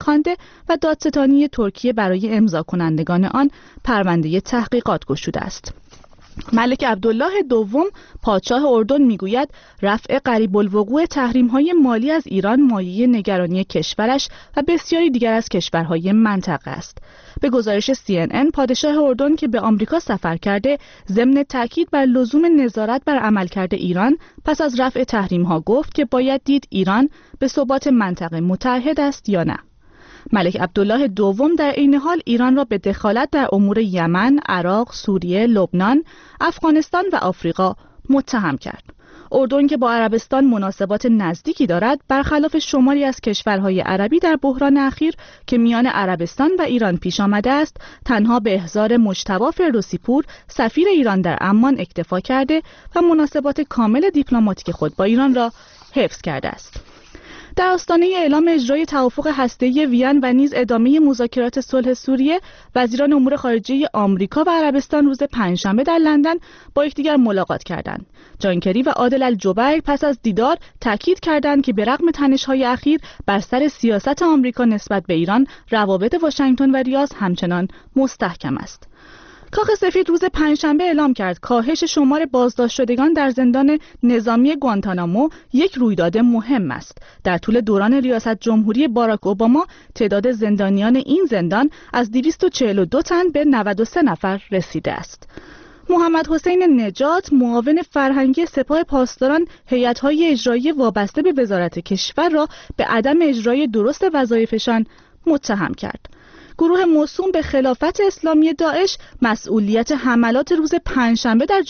خوانده و دادستانی ترکیه برای امضا کنندگان آن پرونده تحقیقات گشوده است. ملک عبدالله دوم پادشاه اردن میگوید رفع قریب الوقوع تحریم‌های مالی از ایران مایه نگرانی کشورش و بسیاری دیگر از کشورهای منطقه است. به گزارش CNN، پادشاه اردن که به آمریکا سفر کرده ضمن تاکید بر لزوم نظارت بر عملکرد ایران پس از رفع تحریم‌ها گفت که باید دید ایران به ثبات منطقه متعهد است یا نه. ملک عبدالله دوم در این حال ایران را به دخالت در امور یمن، عراق، سوریه، لبنان، افغانستان و آفریقا متهم کرد. اردن که با عربستان مناسبات نزدیکی دارد، برخلاف شماری از کشورهای عربی در بحران اخیر که میان عربستان و ایران پیش آمده است، تنها به احضار مجتبی فردوسی پور سفیر ایران در عمان اکتفا کرده و مناسبات کامل دیپلماتیک خود با ایران را حفظ کرده است. در آستانه اعلام اجرای توافق هسته‌ای وین و نیز ادامه مذاکرات صلح سوریه، وزیران امور خارجه آمریکا و عربستان روز پنجشنبه در لندن با یکدیگر ملاقات کردند. جان کری و عادل الجبیر پس از دیدار تاکید کردند که به رغم تنش‌های اخیر بر سر سیاست آمریکا نسبت به ایران، روابط واشنگتن و ریاض همچنان مستحکم است. کاخ سفید روز پنجشنبه اعلام کرد کاهش شمار بازداشت شدگان در زندان نظامی گوانتانامو یک رویداد مهم است. در طول دوران ریاست جمهوری باراک اوباما تعداد زندانیان این زندان از 242 تن به 93 نفر رسیده است. محمد حسین نجات، معاون فرهنگی سپاه پاسداران، هیئت‌های اجرایی وابسته به وزارت کشور را به عدم اجرای درست وظایفشان متهم کرد. گروه موسوم به خلافت اسلامی داعش مسئولیت حملات روز پنجشنبه در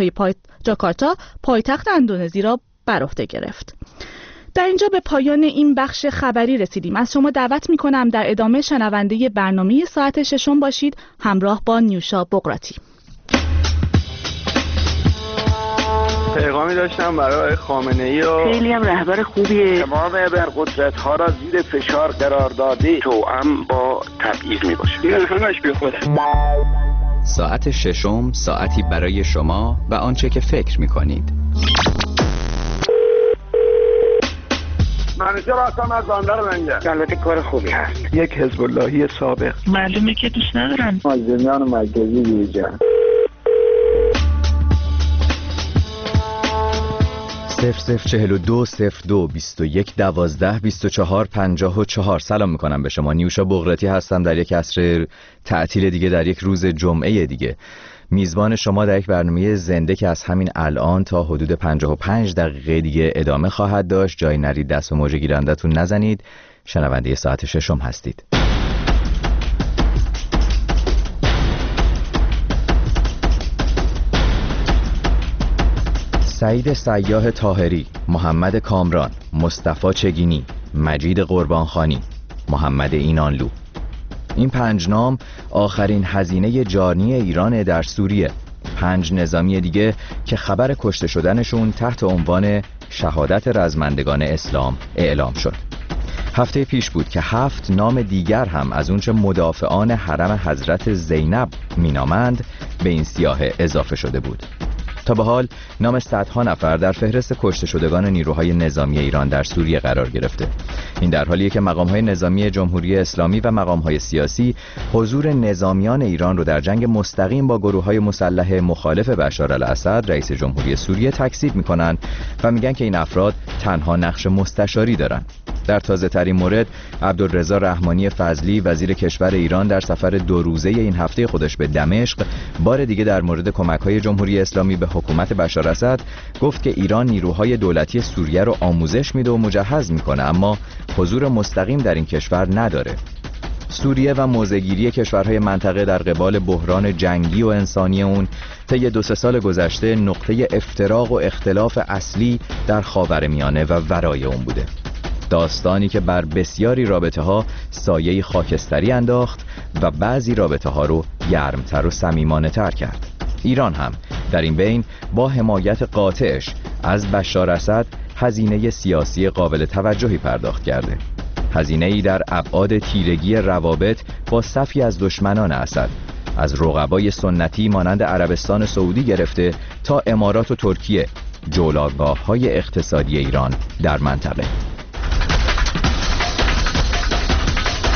جاکارتا پایتخت اندونزی را بر عهده گرفت. در اینجا به پایان این بخش خبری رسیدیم. از شما دعوت می‌کنم در ادامه شنونده برنامه ساعت ششم باشید، همراه با نیوشا بقراتی. پیغامی داشتم برای خامنه‌ای و خیلی هم رهبر خوبیه. تمام ابرقدرت‌ها را زیر فشار قرار داده، توأم با تبعیض میباشه. این همش بی خوده. ساعت ششم، ساعتی برای شما و آنچه که فکر میکنید. منیجر هستم از بندر منجر. البته کار خوبی هست. یک حزب اللهی سابق. معلومه که دوست ندارن. مازندران مرکزی دیجا. 0042 02 21 12 24 54. سلام میکنم به شما. نیوشا بقراتی هستم در یک عصر تعطیل دیگه، در یک روز جمعه دیگه، میزبان شما در یک برنامه زنده که از همین الان تا حدود 55 دقیقه دیگه ادامه خواهد داشت. جای نرید، دست به موج گیرندتون نزنید. شنونده ساعت ششم هستید. سعید سیاح طاهری، محمد کامران، مصطفی چگینی، مجید قربانخانی، محمد اینانلو. این 5 نام آخرین هزینه جانی ایران در سوریه. 5 نظامی دیگه که خبر کشته شدنشون تحت عنوان شهادت رزمندگان اسلام اعلام شد. هفته پیش بود که 7 نام دیگر هم از اونچه مدافعان حرم حضرت زینب مینامند به این سیاح اضافه شده بود. تا به حال نام صدها نفر در فهرست کشته شدگان نیروهای نظامی ایران در سوریه قرار گرفته. این در حالیه که مقام‌های نظامی جمهوری اسلامی و مقام‌های سیاسی حضور نظامیان ایران رو در جنگ مستقیم با گروه‌های مسلح مخالف بشار الاسد رئیس جمهوری سوریه تکذیب می‌کنند و میگن که این افراد تنها نقش مستشاری دارن. در تازه‌ترین مورد عبدالرضا رحمانی فضلی وزیر کشور ایران در سفر 2 روزه این هفته خودش به دمشق بار دیگه در مورد کمک‌های جمهوری اسلامی به حکومت بشار اسد گفت که ایران نیروهای دولتی سوریه رو آموزش میده و مجهز میکنه، اما حضور مستقیم در این کشور نداره. سوریه و موضع‌گیری کشورهای منطقه در قبال بحران جنگی و انسانی اون طی 2-3 سال گذشته نقطه افتراق و اختلاف اصلی در خاورمیانه و ورای اون بوده. داستانی که بر بسیاری رابطه‌ها سایه خاکستری انداخت و بعضی رابطه‌ها رو گرمتر و صمیمانه‌تر کرد. ایران هم در این بین با حمایت قاطعش از بشار اسد هزینه سیاسی قابل توجهی پرداخت کرده. هزینه‌ای در ابعاد تیرگی روابط با صفی از دشمنان اسد، از رقبای سنتی مانند عربستان سعودی گرفته تا امارات و ترکیه، جولانگاه‌های اقتصادی ایران در منطقه.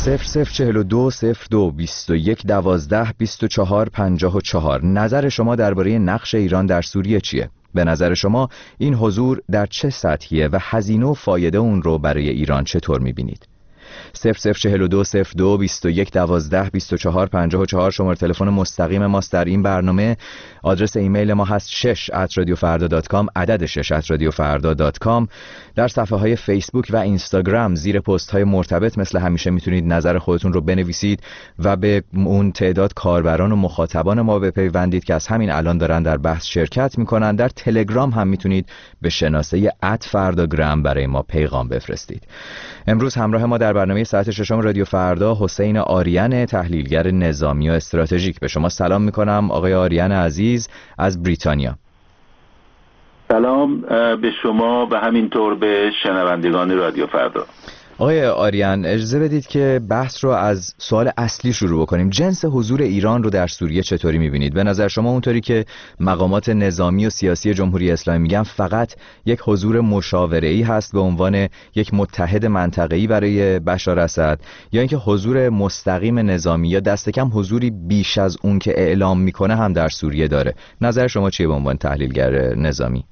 0042 02 21 12 24 54. نظر شما درباره نقش ایران در سوریه چیه؟ به نظر شما این حضور در چه سطحیه و هزینه و فایده اون رو برای ایران چطور می‌بینید؟ 0042 02 21 12 24 54 شماره تلفن مستقیم ماست در این برنامه. آدرس ایمیل ما هست 6@radiofarda.com، عدد 6@radiofarda.com. در صفحه های فیسبوک و اینستاگرام زیر پست های مرتبط مثل همیشه میتونید نظر خودتون رو بنویسید و به اون تعداد کاربران و مخاطبان ما بپیوندید که از همین الان دارن در بحث شرکت میکنن. در تلگرام هم میتونید به شناسه @فرداگرام برای ما پیغام بفرستید. امروز همراه ما در برنامه ساعت ششم رادیو فردا حسین آریان، تحلیلگر نظامی و استراتژیک. به شما سلام میکنم آقای آریان عزیز از بریتانیا. سلام به شما و همینطور به شنوندگان رادیو فردا. آقای آریان اجازه بدید که بحث رو از سوال اصلی شروع بکنیم. جنس حضور ایران رو در سوریه چطوری میبینید؟ به نظر شما اونطوری که مقامات نظامی و سیاسی جمهوری اسلامی میگن فقط یک حضور مشاوره‌ای هست به عنوان یک متحد منطقه‌ای برای بشار اسد، یا اینکه حضور مستقیم نظامی یا دست کم حضوری بیش از اون که اعلام میکنه هم در سوریه داره؟ نظر شما چیه به عنوان تحلیلگر نظامی؟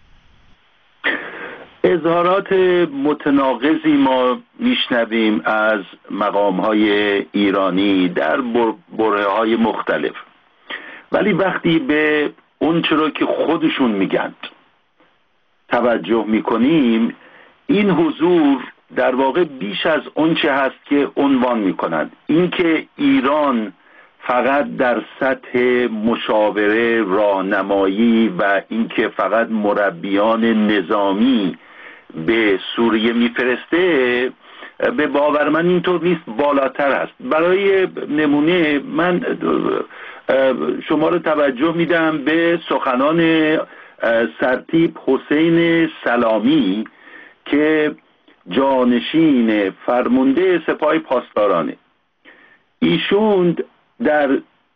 اظهارات متناقضی ما میشنویم از مقام‌های ایرانی در برهه‌های مختلف، ولی وقتی به اون چرا که خودشون میگن توجه میکنیم، این حضور در واقع بیش از اون چه هست که عنوان میکنند. اینکه ایران فقط در سطح مشاوره، راهنمایی و اینکه فقط مربیان نظامی به سوریه میفرسته، به باور من اینطور نیست، بالاتر است. برای نمونه من شما رو توجه میدم به سخنان سرتیپ حسین سلامی که جانشین فرمانده سپاه پاسدارانه. ایشون در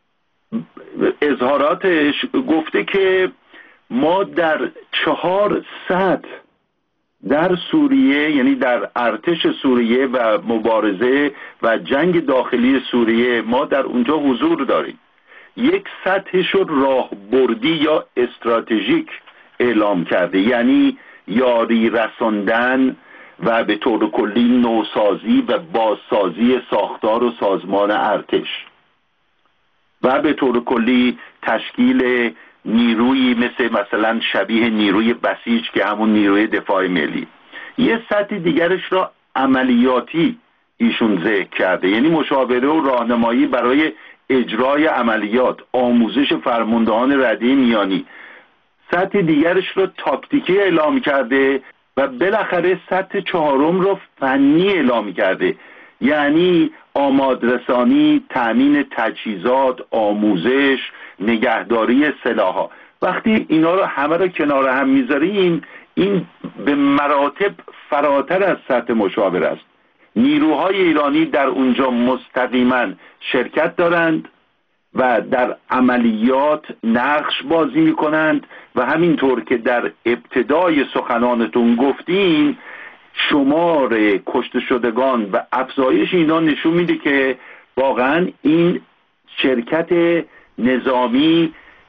اظهاراتش گفته که ما در 4 سطح در سوریه، یعنی در ارتش سوریه و مبارزه و جنگ داخلی سوریه، ما در اونجا حضور داریم. یک سطحش رو راهبردی یا استراتژیک اعلام کرده، یعنی یاری رساندن و به طور کلی نوسازی و بازسازی ساختار و سازمان ارتش و به طور کلی تشکیل نیروی مثلا شبیه نیروی بسیج که همون نیروی دفاع ملی. یه سطح دیگرش را عملیاتی ایشون ذکر کرده، یعنی مشاوره و راهنمایی برای اجرای عملیات، آموزش فرماندهان رده میانی. سطح دیگرش را تاکتیکی اعلام کرده و بالاخره سطح 4 را فنی اعلام کرده، یعنی آمادرسانی، تامین تجهیزات، آموزش، نگهداری سلاح‌ها. وقتی اینا رو همه رو کنار هم میذاریم، این به مراتب فراتر از سطح مشاوره است. نیروهای ایرانی در اونجا مستقیما شرکت دارند و در عملیات نقش بازی میکنند و همینطور که در ابتدای سخنانتون گفتین، شمار کشته شدگان و افزایش اینا نشون میده که واقعا این شرکت نظامی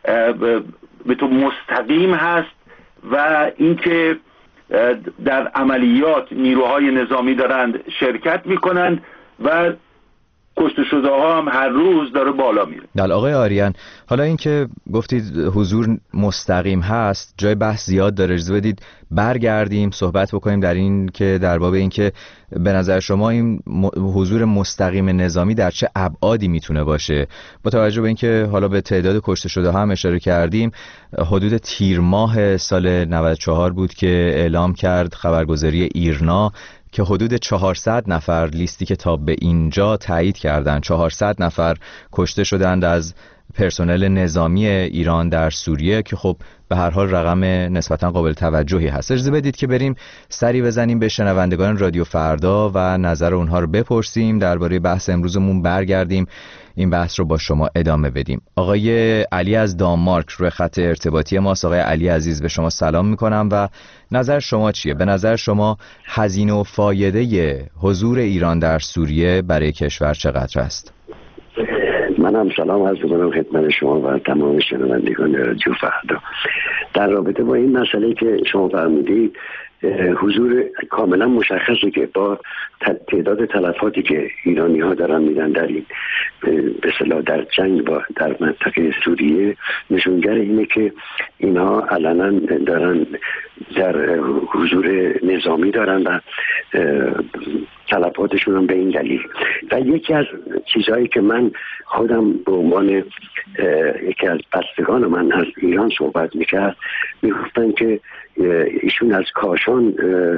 به تو مستقیم هست و اینکه در عملیات نیروهای نظامی دارند شرکت میکنند و کشته شده ها هم هر روز داره بالا میره. در آقای آریان، حالا اینکه گفتید حضور مستقیم هست، جای بحث زیاد داره. اجازه بدید برگردیم صحبت بکنیم در این که در باب این که به نظر شما این حضور مستقیم نظامی در چه ابعادی میتونه باشه، با توجه به اینکه حالا به تعداد کشته شده هم اشاره کردیم. حدود تیر ماه سال 94 بود که اعلام کرد خبرگزاری ایرنا که حدود 400 نفر، لیستی که تا به اینجا تایید کردن، 400 نفر کشته شدند از پرسنل نظامی ایران در سوریه که خب به هر حال رقم نسبتا قابل توجهی هست. اجازه بدید که بریم سری بزنیم به شنوندگان رادیو فردا و نظر اونها رو بپرسیم، درباره بحث امروزمون برگردیم، این بحث رو با شما ادامه بدیم. آقای علی از دانمارک روی خط ارتباطی ماست. آقای علی عزیز، به شما سلام میکنم و نظر شما چیه؟ به نظر شما هزینه و فایده حضور ایران در سوریه برای کشور چقدر است؟ من هم سلام عرض می‌کنم خدمت شما و تمام شنوندگان رادیو فردا. در رابطه با این مسئله که شما فرمودید، حضور کاملا مشخصه که با تعداد تلفاتی که ایرانی ها دارن میدن در این به اصطلاح در جنگ با در منطقه سوریه، نشونگر اینه که اینها علنا دارن در حضور نظامی دارن و تلفاتشون هم به این دلیل. و یکی از چیزهایی که من خودم به عنوان یکی از بستگان من از ایران صحبت میکرد، میگفتن که ایشون از کاشان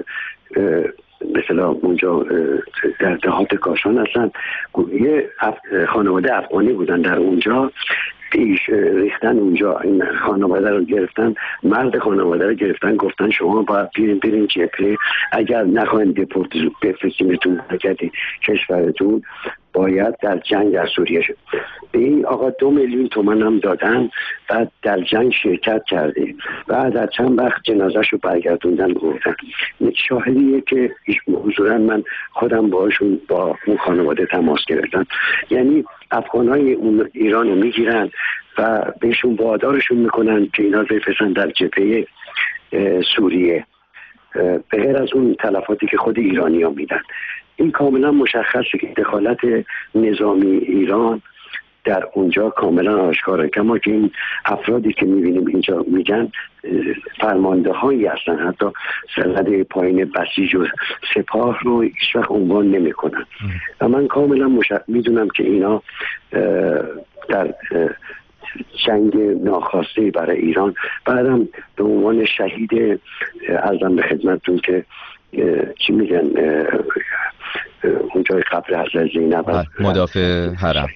مثلا اونجا در دهات کاشان هستن، یه خانواده افغانی بودن در اونجا، ریختن اونجا، این خانواده رو گرفتن، مرد خانواده رو گرفتن، گفتن شما باید برین جبهه، اگر نخواهیم بفرستیمتون برگردین کشورتون، باید در جنگ در سوریه شد. به این آقا 2 میلیون تومان هم دادن و در جنگ شرکت کرده. بعد از چند وقت جنازه‌ش رو برگردوندن بردن. شاهدیه که حضوراً من خودم باهاشون با اون خانواده تماس گرفتم. یعنی افغان‌های اون ایران رو میگیرن و بهشون وادارشون میکنن که اینا بفرستن در جبهه سوریه، به غیر از اون تلفاتی که خود ایرانی‌ها میدن. این کاملا مشخصه که دخالت نظامی ایران در اونجا کاملا آشکاره، کما که این افرادی که میبینیم اینجا میگن فرمانده هایی هستن، حتی سرحد پایین بسیج و سپاه رو هیچ وقت عنوان نمی کنن. و من کاملا میدونم که اینا در جنگ ناخواسته برای ایران، بعدم به عنوان شهید عرضم به خدمتتون که چی میگن اونجای قبر حضرت زینب، مدافع حرم،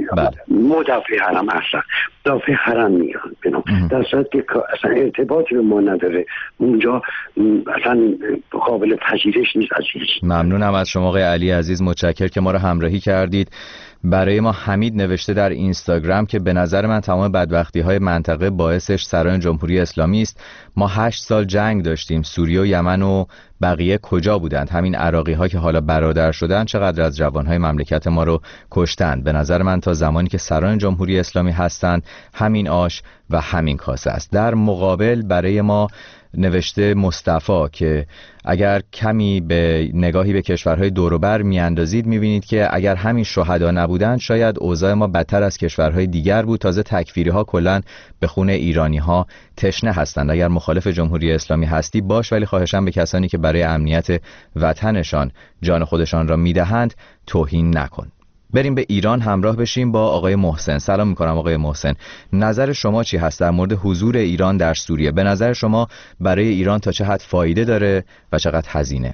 مدافع حرم هستن، مدافع حرم میگن در صورت که اصلا ارتباطی به ما نداره اونجا، اصلا قابل پذیرش نیست از هیچ. ممنونم از شما آقای علی عزیز، متشکرم که ما رو همراهی کردید. برای ما حمید نوشته در اینستاگرام که به نظر من تمام بدبختی‌های منطقه باعثش سران جمهوری اسلامی است. ما 8 سال جنگ داشتیم، سوریه و یمن و بقیه کجا بودند؟ همین عراقی‌ها که حالا برادر شدن چقدر از جوان‌های مملکت ما رو کشتند. به نظر من تا زمانی که سران جمهوری اسلامی هستند همین آش و همین کاسه است. در مقابل برای ما نوشته مصطفی که اگر کمی به نگاهی به کشورهای دور و بر میاندازید میبینید که اگر همین شهدا نبودند شاید اوضاع ما بدتر از کشورهای دیگر بود. تازه تکفیری ها کلن به خون ایرانی ها تشنه هستند. اگر مخالف جمهوری اسلامی هستی باش، ولی خواهشم به کسانی که برای امنیت وطنشان جان خودشان را میدهند توهین نکن. بریم به ایران همراه بشیم با آقای محسن. سلام میکنم آقای محسن، نظر شما چی هست در مورد حضور ایران در سوریه؟ به نظر شما برای ایران تا چه حد فایده داره و چقدر هزینه؟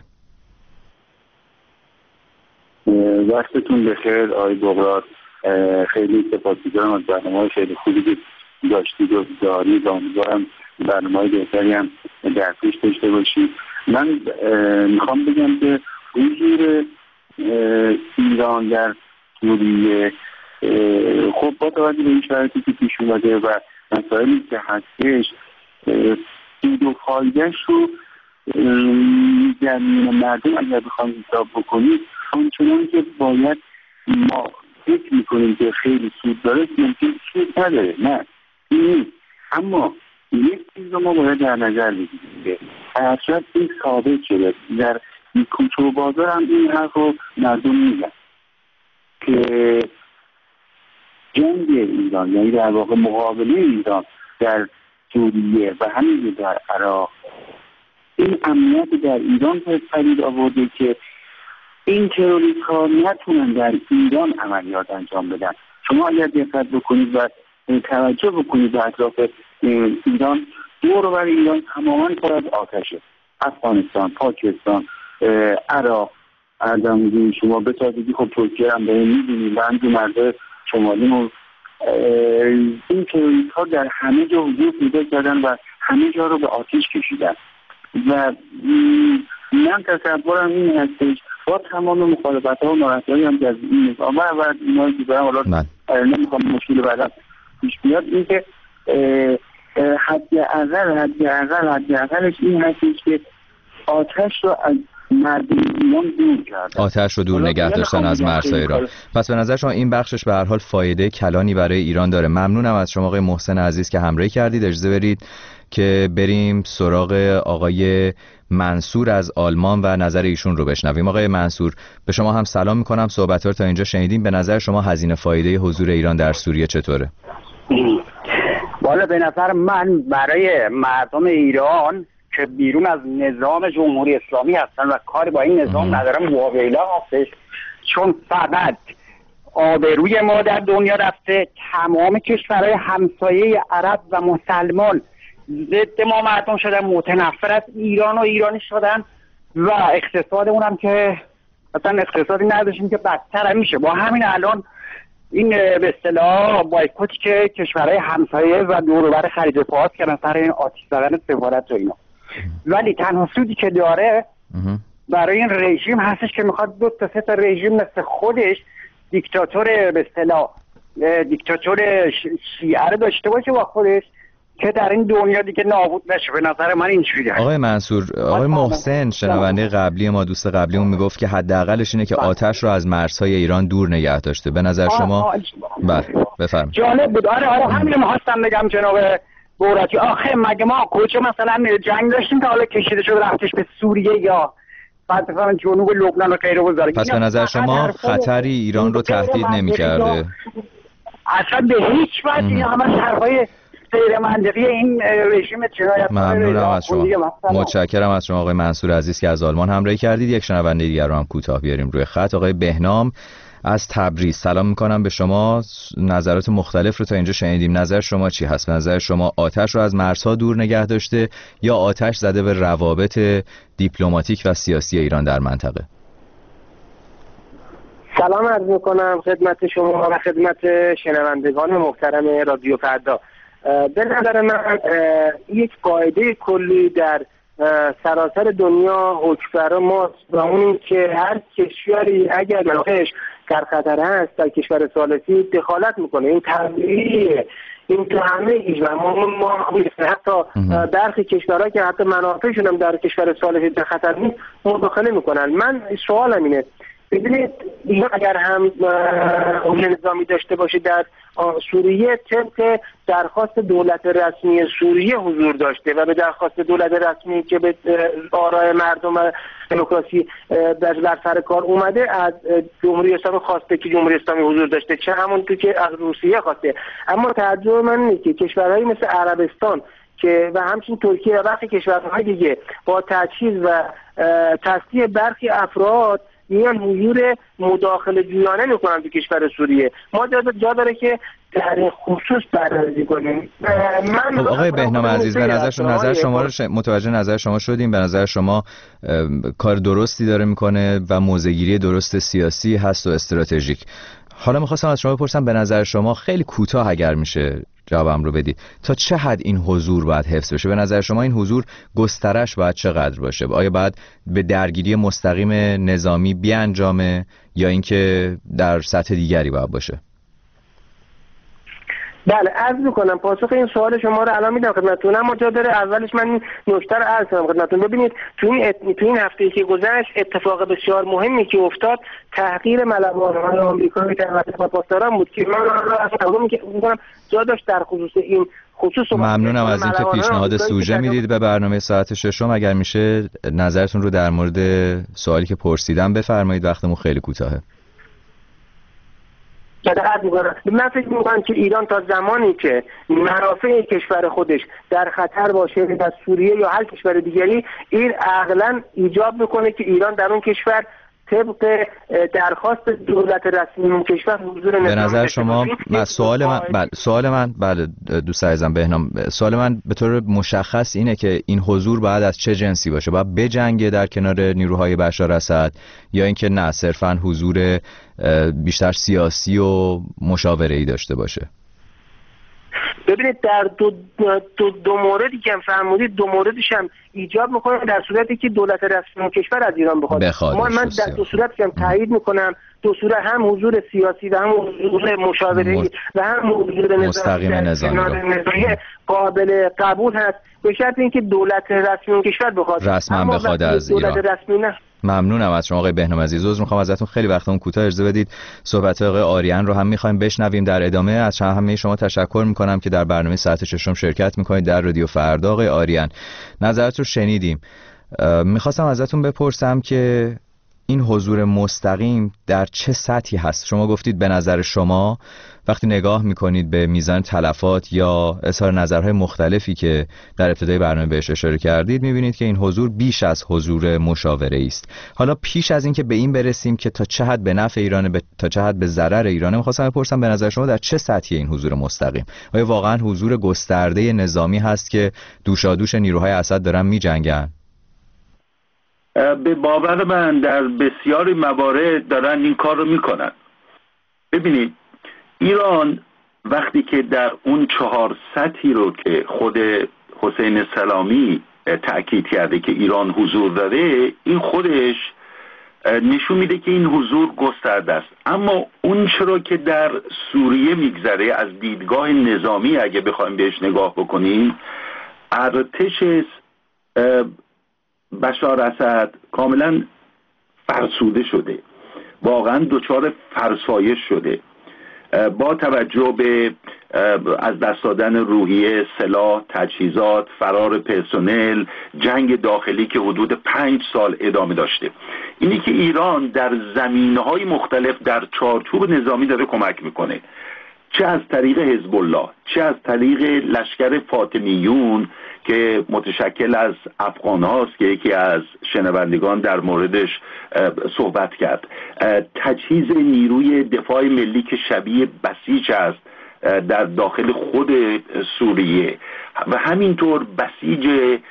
وقتتون بخیر آقای بغرات، خیلی سپاسگزارم از برنامه‌های خیلی خوبی که داشتید و دارید. امیدوارم برنامه‌های بهتری هم در پیش داشته باشید. من میخوام بگم که حضور ایران در سوریه خب با توجه به این شرایطی که پیش اومده و مسائلی که هستش، سود و فایده‌اش رو در میان مردم اگر بخوایم حساب بکنید آنچنان که باید ما فکر میکنیم که خیلی سود داره ممکن سود نداره، نه این نیست. اما یک چیز رو ما باید در نظر بگیریم که هرچند این ثابت شده در کوچه و بازار هم این حرف رو مردم میگن که جنگ ایران، یعنی در واقع مقابله ایران در سوریه و همین در عراق، این امنیت در ایران پدید آورده که این تروریست ها نتونن در ایران عملیات انجام بدن. شما اگر دقت بکنید و توجه بکنید به اطراف ایران، دور و بر ایران تماما پر از آتشه. افغانستان، پاکستان، عراق، شما به تازگی خب ترکیه هم داریم می‌بینید و همچنین مرز شمالی و این تروریست ها در همه جا حضور پیدا کردن و همه جا رو به آتش کشیدن و من تصورم این هستش با تمام مخالفت ها و ناراحتی‌هایی هم که از این نظام و اینایی که برام حالا نمیخوام مشکل بعدم پیش بیاد، این که حداقلش این هستش که آتش رو از مردم ایران دور کردن، آتش رو دور نگه داشتن از مرزهای ایران. پس به نظر شما این بخشش به هر حال فایده کلانی برای ایران داره. ممنونم از شما آقای محسن عزیز که همراهی کردید. اجازه برید که بریم سراغ آقای منصور از آلمان و نظر ایشون رو بشنویم. آقای منصور، به شما هم سلام میکنم. صحبت‌ها رو تا اینجا شنیدیم. به نظر شما هزینه فایده حضور ایران در سوریه چطوره؟ والا به نظر من برای مردم ایران که بیرون از نظام جمهوری اسلامی هستن و کاری با این نظام ندارن واویلا هستش، چون فقط آبروی ما در دنیا رفته. تمام کشورهای همسایه عرب و مسلمان ضد ما مردم شدن، متنفر از ایران و ایرانی شدن و اقتصاد اونم که مثلا اقتصادی نداشتیم که بدتر میشه. با همین الان این به اصطلاح بایکوتی که کشورهای همسایه و دور و بر خلیج فارس کردن سر این آتش زدن سفارت و اینا، ولی تنها سودی که داره برای این رژیم هستش که میخواد 2 تا 3 تا رژیم مثل خودش دیکتاتور به اصطلاح دیکتاتور شیعه رو داشته باشه با خودش که در این دنیا دیگه نابود نشه. به نظر من اینجوریه. آقای منصور، آقای محسن شنونده قبلی ما، دوست قبلیمون میگفت که حداقلش اینه که آتش رو از مرزهای ایران دور نگه داشته. به نظر شما؟ بله بفرمایید. جالب بود. آره همین می‌خواستم بگم جناب بوراتی. آخه مگه ما کجا مثلا جنگ داشتیم که حالا کشیده شد رفتش به سوریه یا بعد مثلا جنوب لبنان و غیره بزاره؟ پس به نظر شما خطری ایران رو تهدید نمی‌کرده؟ اصلا به هیچ وجه. این همه حرفای غیر منطقی این رژیم جنایت. ممنونم از شما. متشکرم از شما آقای منصور عزیز که از آلمان همراهی کردید. یک شنونده دیگر رو هم کوتاه بیاریم روی خط. آقای بهنام از تبریز، سلام میکنم به شما. نظرات مختلف رو تا اینجا شنیدیم. نظر شما چی هست؟ به نظر شما آتش رو از مرزها دور نگه داشته یا آتش زده به روابط دیپلماتیک و سیاسی ایران در منطقه؟ سلام عرض میکنم خدمت شما و خدمت شنوندگان محترم رادیو فردا. به نظر من یک قاعده کلی در سراسر دنیا حکمران ماست و اون که هر کشوری اگر منافعش در خطر هست در کشور ثالثی دخالت میکنه. این طبیعیه، این تو همه ایجا ما حتی برخی کشورها که حتی منافعشون هم در کشور ثالثی در خطر نیست مداخله میکنن. من سوالم اینه، ببینید ایران اگر هم نظامی داشته باشه در سوریه طبق درخواست دولت رسمی سوریه حضور داشته و به درخواست دولت رسمی که به آراء مردم و دموکراسی در سر کار اومده از جمهوری اسلامی خواسته که جمهوری اسلامی حضور داشته، چه همونطور که از روسیه خواسته. اما تعجب من اینه که کشورهایی مثل عربستان که و همچنین ترکیه و برخی کشورهای دیگه با تجهیز و تصدیق برخی افراد میان حضور مداخله جویانه میکنن تو کشور سوریه. ما جا داره که در خصوص بررسی کنیم. آقای بهنام عزیز، به نظر شما رو متوجه نظر شما شدیم. به نظر شما کار درستی داره میکنه و موضع‌گیری درست سیاسی هست و استراتژیک. حالا میخواستم از شما بپرسم، به نظر شما خیلی کوتاه اگر میشه جوابم رو بدید، تا چه حد این حضور باید حفظ بشه؟ به نظر شما این حضور گسترش باید چقدر باشه؟ آیا باید به درگیری مستقیم نظامی بیانجامه یا اینکه در سطح دیگری باید باشه؟ بله عرض میکنم پاسخ این سوال شما رو الان میدم خدمتتون، اما جا داره اولش من این نکته رو عرض کنم خدمتتون. ببینید تو این هفته‌ای که گذشت اتفاق بسیار مهمی که افتاد تحقیر ملوان آمریکایی توسط پاسداران بود که من اصلا میگم جا داشت در خصوص این خصوص. ممنونم از اینکه پیشنهاد سوژه میدید به برنامه ساعت 6. اگر میشه نظرتون رو در مورد سوالی که پرسیدم بفرمایید، وقتمون خیلی کوتاهه. من فکر میکنم که ایران تا زمانی که منافع کشور خودش در خطر باشه در سوریه یا هر کشور دیگری، این عقلاً ایجاب میکنه که ایران در اون کشور طبق درخواست دولت رسمی اون کشور حضور به نظر شما سوال من بله دوست عزیزم بهنام، سوال من به طور مشخص اینه که این حضور باید از چه جنسی باشه؟ باید بجنگه در کنار نیروهای بشار اسد یا اینکه نه صرفاً حضور بیشتر سیاسی و مشاوره‌ای داشته باشه؟ ببینید در دو موردی که فرمودید، دو موردش هم ایجاب میکنه در صورتی که دولت رسمی کشور از ایران بخواد. من در دو صورت هم تایید میکنم، دو صورت هم حضور سیاسی و هم حضور مشاوره‌ای و هم حضور مستقیم نظامی قابل قبول هست به شرط اینکه دولت رسمی کشور بخواد. رسما بخواد از ایران. دولت رسمی نه. ممنونم از شما آقای بهنام عزیز. عذر میخوام ازتون خیلی وقتمون کوتاه، اجازه بدید صحبت آقای آریان رو هم میخوایم بشنویم در ادامه. از همه شما تشکر میکنم که در برنامه ساعت ششم شرکت میکنید در رادیو فردا. آقای آریان نظرت رو شنیدیم، میخواستم ازتون بپرسم که این حضور مستقیم در چه سطحی هست؟ شما گفتید به نظر شما وقتی نگاه میکنید به میزان تلفات یا اظهار نظرهای مختلفی که در ابتدای برنامه بهش اشاره کردید میبینید که این حضور بیش از حضور مشاوره‌ای است. حالا پیش از این که به این برسیم که تا چه حد به نفع ایرانه تا چه حد به ضرر ایرانه، میخواستم بپرسم به نظر شما در چه سطحی این حضور مستقیم؟ آیا واقعا حضور گسترده نظامی هست که دوشادوش نیروهای اسد دارن میجنگن؟ به باور من در بسیاری موارد دارن این کار رو میکنن. ببینید ایران وقتی که در اون 4 سطحی رو که خود حسین سلامی تأکید کرده که ایران حضور داره، این خودش نشون میده که این حضور گسترده است. اما اون چرا که در سوریه میگذره از دیدگاه نظامی اگه بخوایم بهش نگاه بکنیم، ارتش بشار اسد کاملا فرسوده شده، واقعا دچار فرسایش شده با توجه به از دست دادن روحیه، سلاح، تجهیزات، فرار پرسنل، جنگ داخلی که حدود 5 سال ادامه داشته. اینی که ایران در زمینه‌های مختلف در چارچوب نظامی داره کمک میکنه، چه از طریق حزب الله، چه از طریق لشکر فاطمیون که متشکل از افغان هاست که یکی از شنوندگان در موردش صحبت کرد، تجهیز نیروی دفاع ملی که شبیه بسیج است در داخل خود سوریه و همینطور بسیج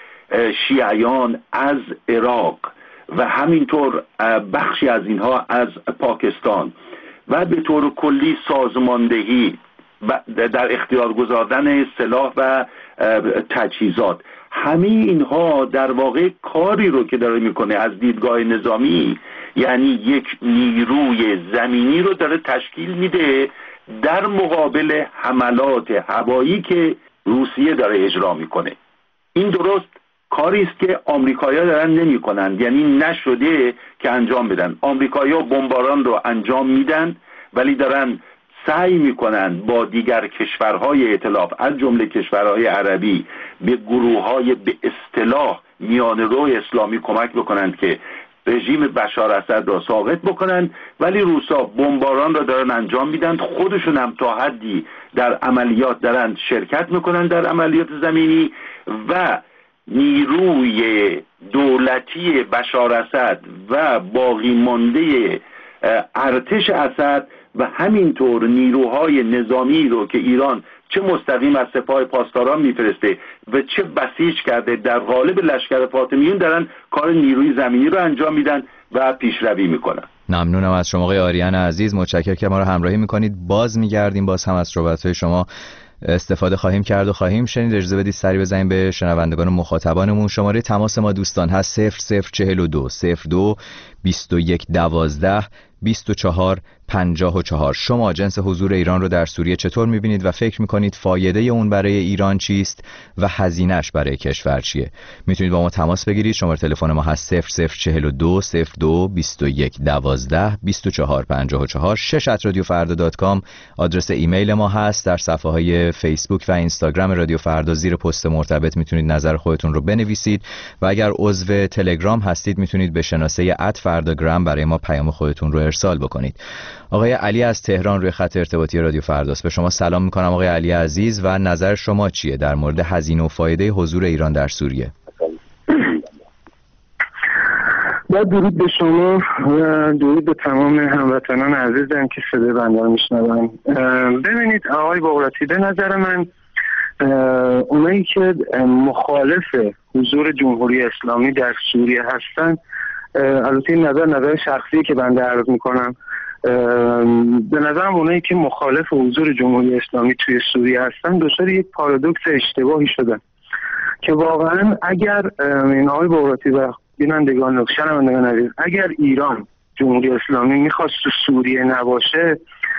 شیعیان از عراق و همینطور بخشی از اینها از پاکستان و به طور کلی سازماندهی در اختیار گذاردن سلاح و تجهیزات، همه اینها در واقع کاری رو که داره میکنه از دیدگاه نظامی، یعنی یک نیروی زمینی رو داره تشکیل میده در مقابل حملات هوایی که روسیه داره اجرا میکنه. این درست کاری است که آمریکایی‌ها دارن نمی‌کنند، یعنی نشده که انجام بدن. آمریکایی‌ها بمباران رو انجام میدن ولی دارن سعی میکنن با دیگر کشورهای ائتلاف از جمله کشورهای عربی به گروه‌های به اصطلاح میانه‌رو اسلامی کمک بکنند که رژیم بشار اسد را ساقط بکنن، ولی روسا بمباران را دارن انجام میدن، خودشون هم تا حدی در عملیات دارن شرکت میکنن در عملیات زمینی و نیروی دولتی بشار اسد و باقی مانده ارتش اسد و همینطور نیروهای نظامی رو که ایران چه مستقیم از سپاه پاسداران میفرسته و چه بسیج کرده در قالب لشکر فاطمیون دارن کار نیروی زمینی رو انجام میدن و پیشروی میکنن. ممنونم از شما آقای آریان عزیز، متشکرم که ما رو همراهی میکنید. باز میگردیم، باز هم از صحبت‌های شما استفاده خواهیم کرد و خواهیم شنید. اجازه بدید سری بزنیم به شنوندگان و مخاطبانمون. شماره تماس ما دوستان هست 0042 02 21 12 24 54. شما جنس حضور ایران رو در سوریه چطور میبینید و فکر میکنید فایده اون برای ایران چیست و هزینه‌اش برای کشور چیه؟ میتونید با ما تماس بگیرید. شماره تلفن ما هست 0042 02 21 12 24 54. @radiofarda.com آدرس ایمیل ما هست. در صفحه های فیسبوک و اینستاگرام رادیو فردا زیر پست مرتبط میتونید نظر خودتون رو بنویسید و اگر عضو تلگرام هستید میتونید به شناسه @fardagram برای ما پیام خودتون رو ارسال بکنید. آقای علی از تهران روی خط ارتباطی رادیو فرداست. به شما سلام میکنم آقای علی عزیز و نظر شما چیه در مورد هزینه و فایده حضور ایران در سوریه؟ با درود به شما و درود به تمام هموطنان عزیزم که صدای بنده رو میشنون. ببینید آقای بغراتی، به نظر من اونایی که مخالف حضور جمهوری اسلامی در سوریه هستن، البته این نظر شخصی که بنده عرض میکنم، به نظرم اونایی که مخالف حضور جمهوری اسلامی توی سوریه هستن دچار یک پارادوکس اشتباهی شدن که واقعا اگر این آقای بغراتی و بینندگان و شنوندگان عزیز، اگر ایران جمهوری اسلامی میخواست تو سوریه نباشه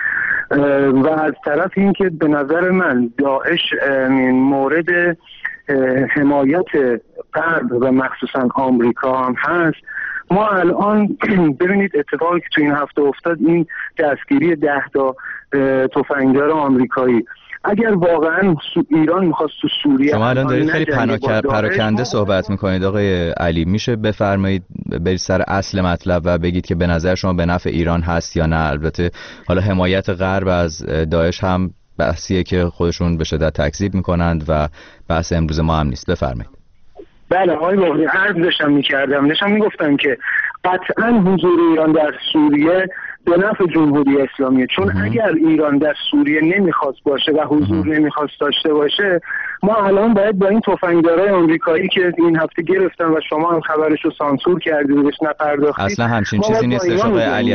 و از طرف این که به نظر من داعش مورد حمایت غرب و مخصوصا آمریکا هم هست، ما الان ببینید اتفاقی که تو این هفته افتاد، این دستگیری 10 تا تفنگدار آمریکایی. اگر واقعا ایران می‌خواست تو سوریه، شما الان دارید خیلی پراکنده صحبت می‌کنید آقای علی، میشه بفرمایید برید سر اصل مطلب و بگید که به نظر شما به نفع ایران هست یا نه؟ البته حالا حمایت غرب از داعش هم بحثیه که خودشون به شدت تکذیب می‌کنند و بحث امروز ما هم نیست. بفرمایید. بله آقای باقری، عرض داشتم میگفتم که قطعا حضور ایران در سوریه به نفع جمهوری اسلامیه، چون اگر ایران در سوریه نمیخواست باشه و حضور نمیخواست داشته باشه، ما الان باید با این تفنگدارای آمریکایی که این هفته گرفتن و شما هم خبرش رو سانسور کردید و بهش نپرداختید، اصلا همچین چیزی نیستش آقای علی.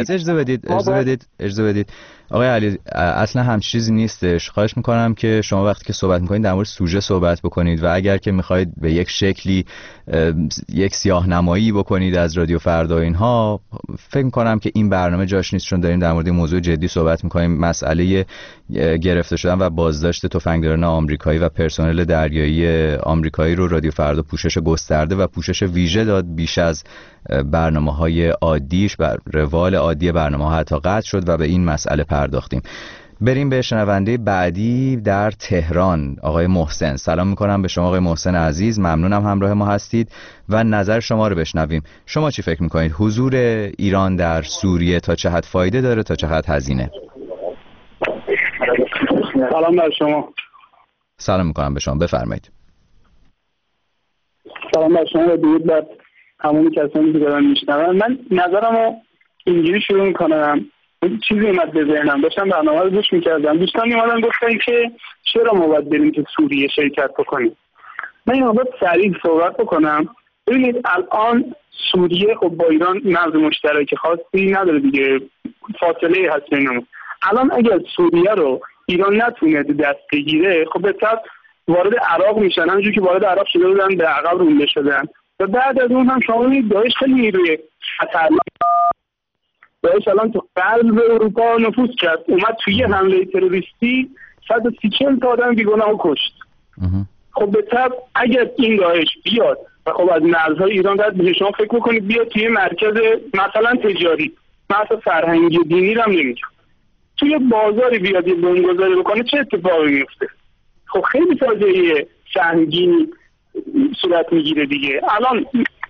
اجازه بدید آقای علی، اصلا همچین چیزی نیستش. خواهش میکنم که شما وقتی که صحبت میکنید در مورد سوژه صحبت بکنید و اگر که میخواید به یک شکلی یک سیاه‌نمایی بکنید از رادیو فردا اینها، فکر میکنم که این برنامه جاش نیست، چون داریم در مورد موضوع جدی صحبت میکنیم. مسئله گرفته شدن و بازداشت تفنگداران آمریکایی و پرسنل دریایی آمریکایی رو رادیو فردا پوشش گسترده و پوشش ویژه داد، بیش از برنامه‌های عادیش بر روال عادی برنامه‌ها حتی قطع شد و به این مسئله پرداختیم. بریم به شنونده بعدی در تهران، آقای محسن. سلام میکنم به شما آقای محسن عزیز، ممنونم همراه ما هستید و نظر شما رو بشنویم. شما چی فکر میکنید؟ حضور ایران در سوریه تا چه حد فایده داره، تا چه حد هزینه؟ سلام بر شما. سلام میکنم به شما، بفرمایید. سلام بر شما و درود بر همون کسانی که دارن میشنون. من نظرمو اینجوری شروع میکنم. چیزی اومد به ذهنم، داشتم برنامه رو گوش میکردم، دوستان اومدن گفتن که چرا ما باید بریم که سوریه شرکت بکنیم. من این موضوع سریع صحبت بکنم. ببینید الان سوریه خب با ایران مرز مشترک خاصی نداره دیگه، فاصله هست بینمون. الان اگر سوریه رو ایران نتونه دست بگیره، خب به طب وارد عراق میشن، همونجوری که وارد عراق شده بودن به عقب رونده شدن و بعد از اون هم شما می‌بینید داعش خیلی نیروی خطرناک، داعش الان تو قلب اروپا نفوذ کرد، اومد توی حمله تروریستی 130 تا آدم بیگناه کشت. خب به طب اگر این داعش بیاد و خب از مرزهای ایران رد بشه، شما فکر بکنید بیاد توی مرکز مثلا تجاری، مثلا فرهنگی و دینی رو هم نمیگم، توی بازاری بیاد یه بمبگذاری بکنه، چه اتفاقی میفته؟ خب خیلی فاجعه سنگینی صورت میگیره دیگه. الان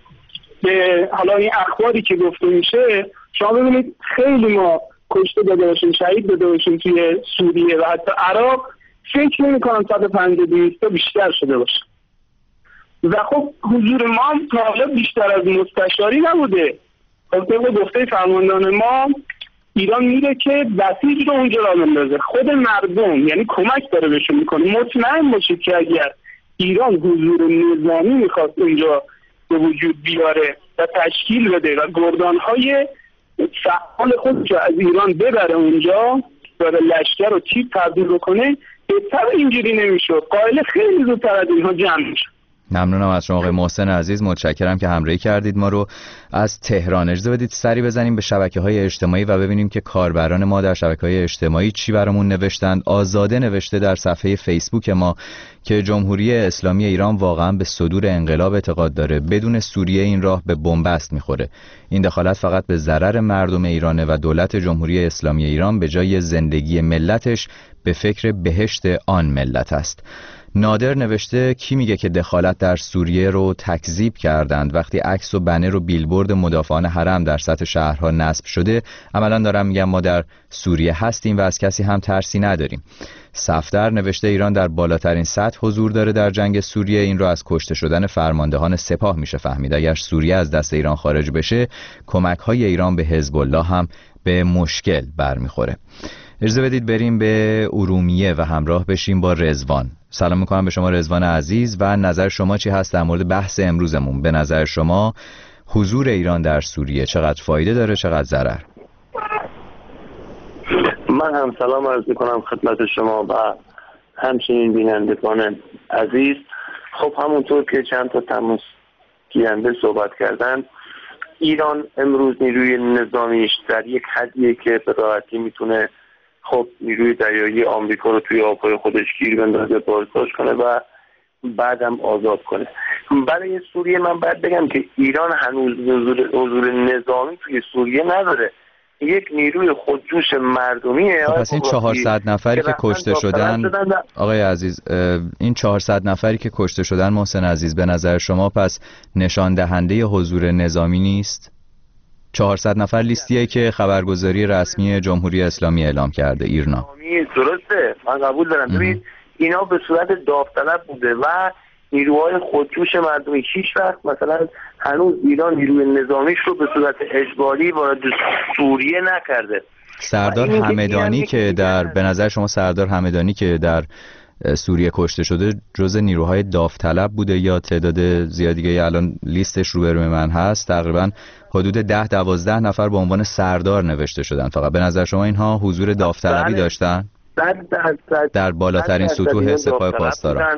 به حالا این اخباری که گفته میشه، شما ببینید خیلی ما کشته داده باشیم، شهید داده باشیم توی سوریه و حتی عراق، فکر نمی‌کنم 150 تا بیشتر شده باشه. و خب حضور ما هم تا حالا بیشتر از مستشاری نبوده. خب طبق گفته فرماندهان ما، ایران میره که بسیج رو اونجا را بندازه، خود مردم، یعنی کمک داره بهشون میکنه. مطمئن باشید که اگر ایران حضور نظامی میخواست اونجا به وجود بیاره و تشکیل بده و گردانهای فعال خودش از ایران ببره اونجا و لشکر رو تیپ تبدیل بکنه، بهتر اینجوری نمیشد، قائل خیلی زودتر از اینها جمع میشه. ممنونم از شما آقای محسن عزیز، متشکرم که همراهی کردید ما رو از تهران. اجازه بدید سری بزنیم به شبکه‌های اجتماعی و ببینیم که کاربران ما در شبکه‌های اجتماعی چی برامون نوشتند. آزاده نوشته در صفحه فیسبوک ما که جمهوری اسلامی ایران واقعا به صدور انقلاب اعتقاد داره، بدون سوریه این راه به بنبست میخوره. این دخالت فقط به ضرر مردم ایرانه و دولت جمهوری اسلامی ایران به جای زندگی ملتش به فکر بهشت آن ملت است. نادر نوشته کی میگه که دخالت در سوریه رو تکذیب کردند؟ وقتی عکس و بنر و بیلبورد مدافعان حرم در سطح شهرها نصب شده، عملا دارم میگم ما در سوریه هستیم و از کسی هم ترسی نداریم. صفدر نوشته ایران در بالاترین سطح حضور داره در جنگ سوریه، این رو از کشته شدن فرماندهان سپاه میشه فهمید. اگر سوریه از دست ایران خارج بشه، کمک‌های ایران به حزب الله هم به مشکل برمیخوره. اجازه بدید بریم به ارومیه و همراه بشیم با رضوان. سلام میکنم به شما رضوان عزیز و نظر شما چی هست در مورد بحث امروزمون؟ به نظر شما حضور ایران در سوریه چقدر فایده داره، چقدر ضرر؟ من هم سلام عرض میکنم خدمت شما و همچنین بینندگان عزیز. خب همونطور که چند تا تماسگیرنده صحبت کردن، ایران امروز نیروی نظامیش در یک حدیه که به راحتی میتونه خب نیروی دریایی آمریکا رو توی آبهای خودش گیر بندازه، بازداشت کنه و بعدم آزاد کنه. برای سوریه من باید بگم که ایران هنوز حضور نظامی توی سوریه نداره، یک نیروی خودجوش مردمیه. پس این 400 نفری که کشته شدن آقای عزیز، این 400 نفری که کشته شدن محسن عزیز، به نظر شما پس نشان دهنده حضور نظامی نیست؟ 400 نفر لیستیه که خبرگزاری رسمی جمهوری اسلامی اعلام کرده ایرنا. درسته، من قبول دارم. ببین اینا به صورت داوطلب بوده و نیروهای خودجوش مردمی. هیچ وقت مثلا هنوز ایران نیروی نظامیش رو به صورت اجباری وارد سوریه نکرده. سردار همدانی که به نظر شما سردار همدانی که در سوریه کشته شده جزء نیروهای داوطلب بوده یا تعداد زیادی؟ الان لیستش روبروی من هست، تقریبا حدود 10-12 نفر به عنوان سردار نوشته شدن فقط. به نظر شما اینها حضور داوطلبی داشتن؟ در بالاترین سطوح سپاه پاسداران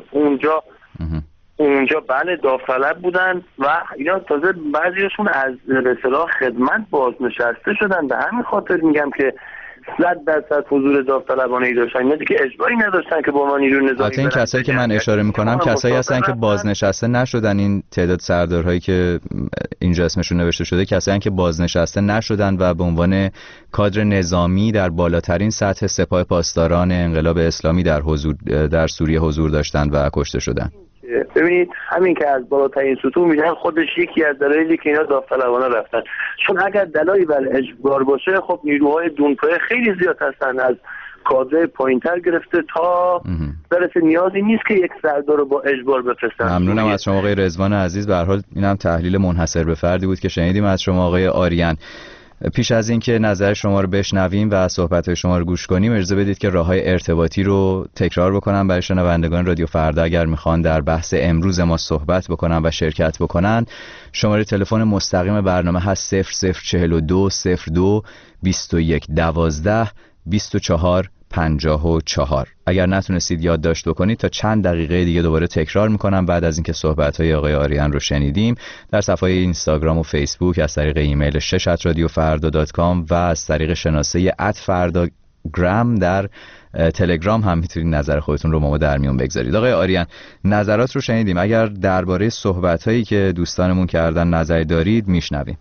اونجا بله داوطلب بودن و اینا تازه بعضیشون از به اصطلاح خدمت بازنشسته شدن. به همین خاطر میگم که 100% حضور داوطلبانه‌ای داشتن، اینا دیگه اجباری نداشتن که با ما نیروی نظامی. این کسایی که من اشاره میکنم کسایی هستن که بازنشسته نشدن. این تعداد سردارهایی که اینجا اسمشون نوشته شده کسایی که بازنشسته نشدن و به عنوان کادر نظامی در بالاترین سطح سپاه پاسداران انقلاب اسلامی در سوریه حضور داشتن و کشته شدن. ببینید همین که از بالاترین سطوح میگن خودش یکی از دلایلی که اینا داوطلبانه رفتن، چون اگر دلایلی بر اجبار باشه خب نیروهای دونپایه خیلی زیاد هستن، از کادر پایینتر گرفته تا برسه نیازی نیست که یک سردار رو با اجبار بفرستن. ممنونم از شما آقای رضوان عزیز. به هر حال اینم تحلیل منحصر به فردی بود که شنیدیم از شما آقای آریان. پیش از اینکه نظر شما رو بشنویم و صحبت‌های شما رو گوش کنیم، اجازه بدید که راه‌های ارتباطی رو تکرار بکنم برای شنوندگان رادیو فردا اگر میخوان در بحث امروز ما صحبت بکنن و شرکت بکنن. شماره تلفن مستقیم برنامه هست 0042 02 21 12 24 54. اگر نتونستید یادداشت بکنید تا چند دقیقه دیگه دوباره تکرار میکنم بعد از اینکه صحبت‌های آقای آریان رو شنیدیم. در صفحه اینستاگرام و فیسبوک، از طریق ایمیل شش@radiofarda.com و از طریق شناسه @fardagram در تلگرام هم میتونید نظر خودتون رو با ما در میون بگذارید. آقای آریان، نظرات رو شنیدیم، اگر درباره صحبت‌هایی که دوستانمون کردن نظری دارید میشنویم.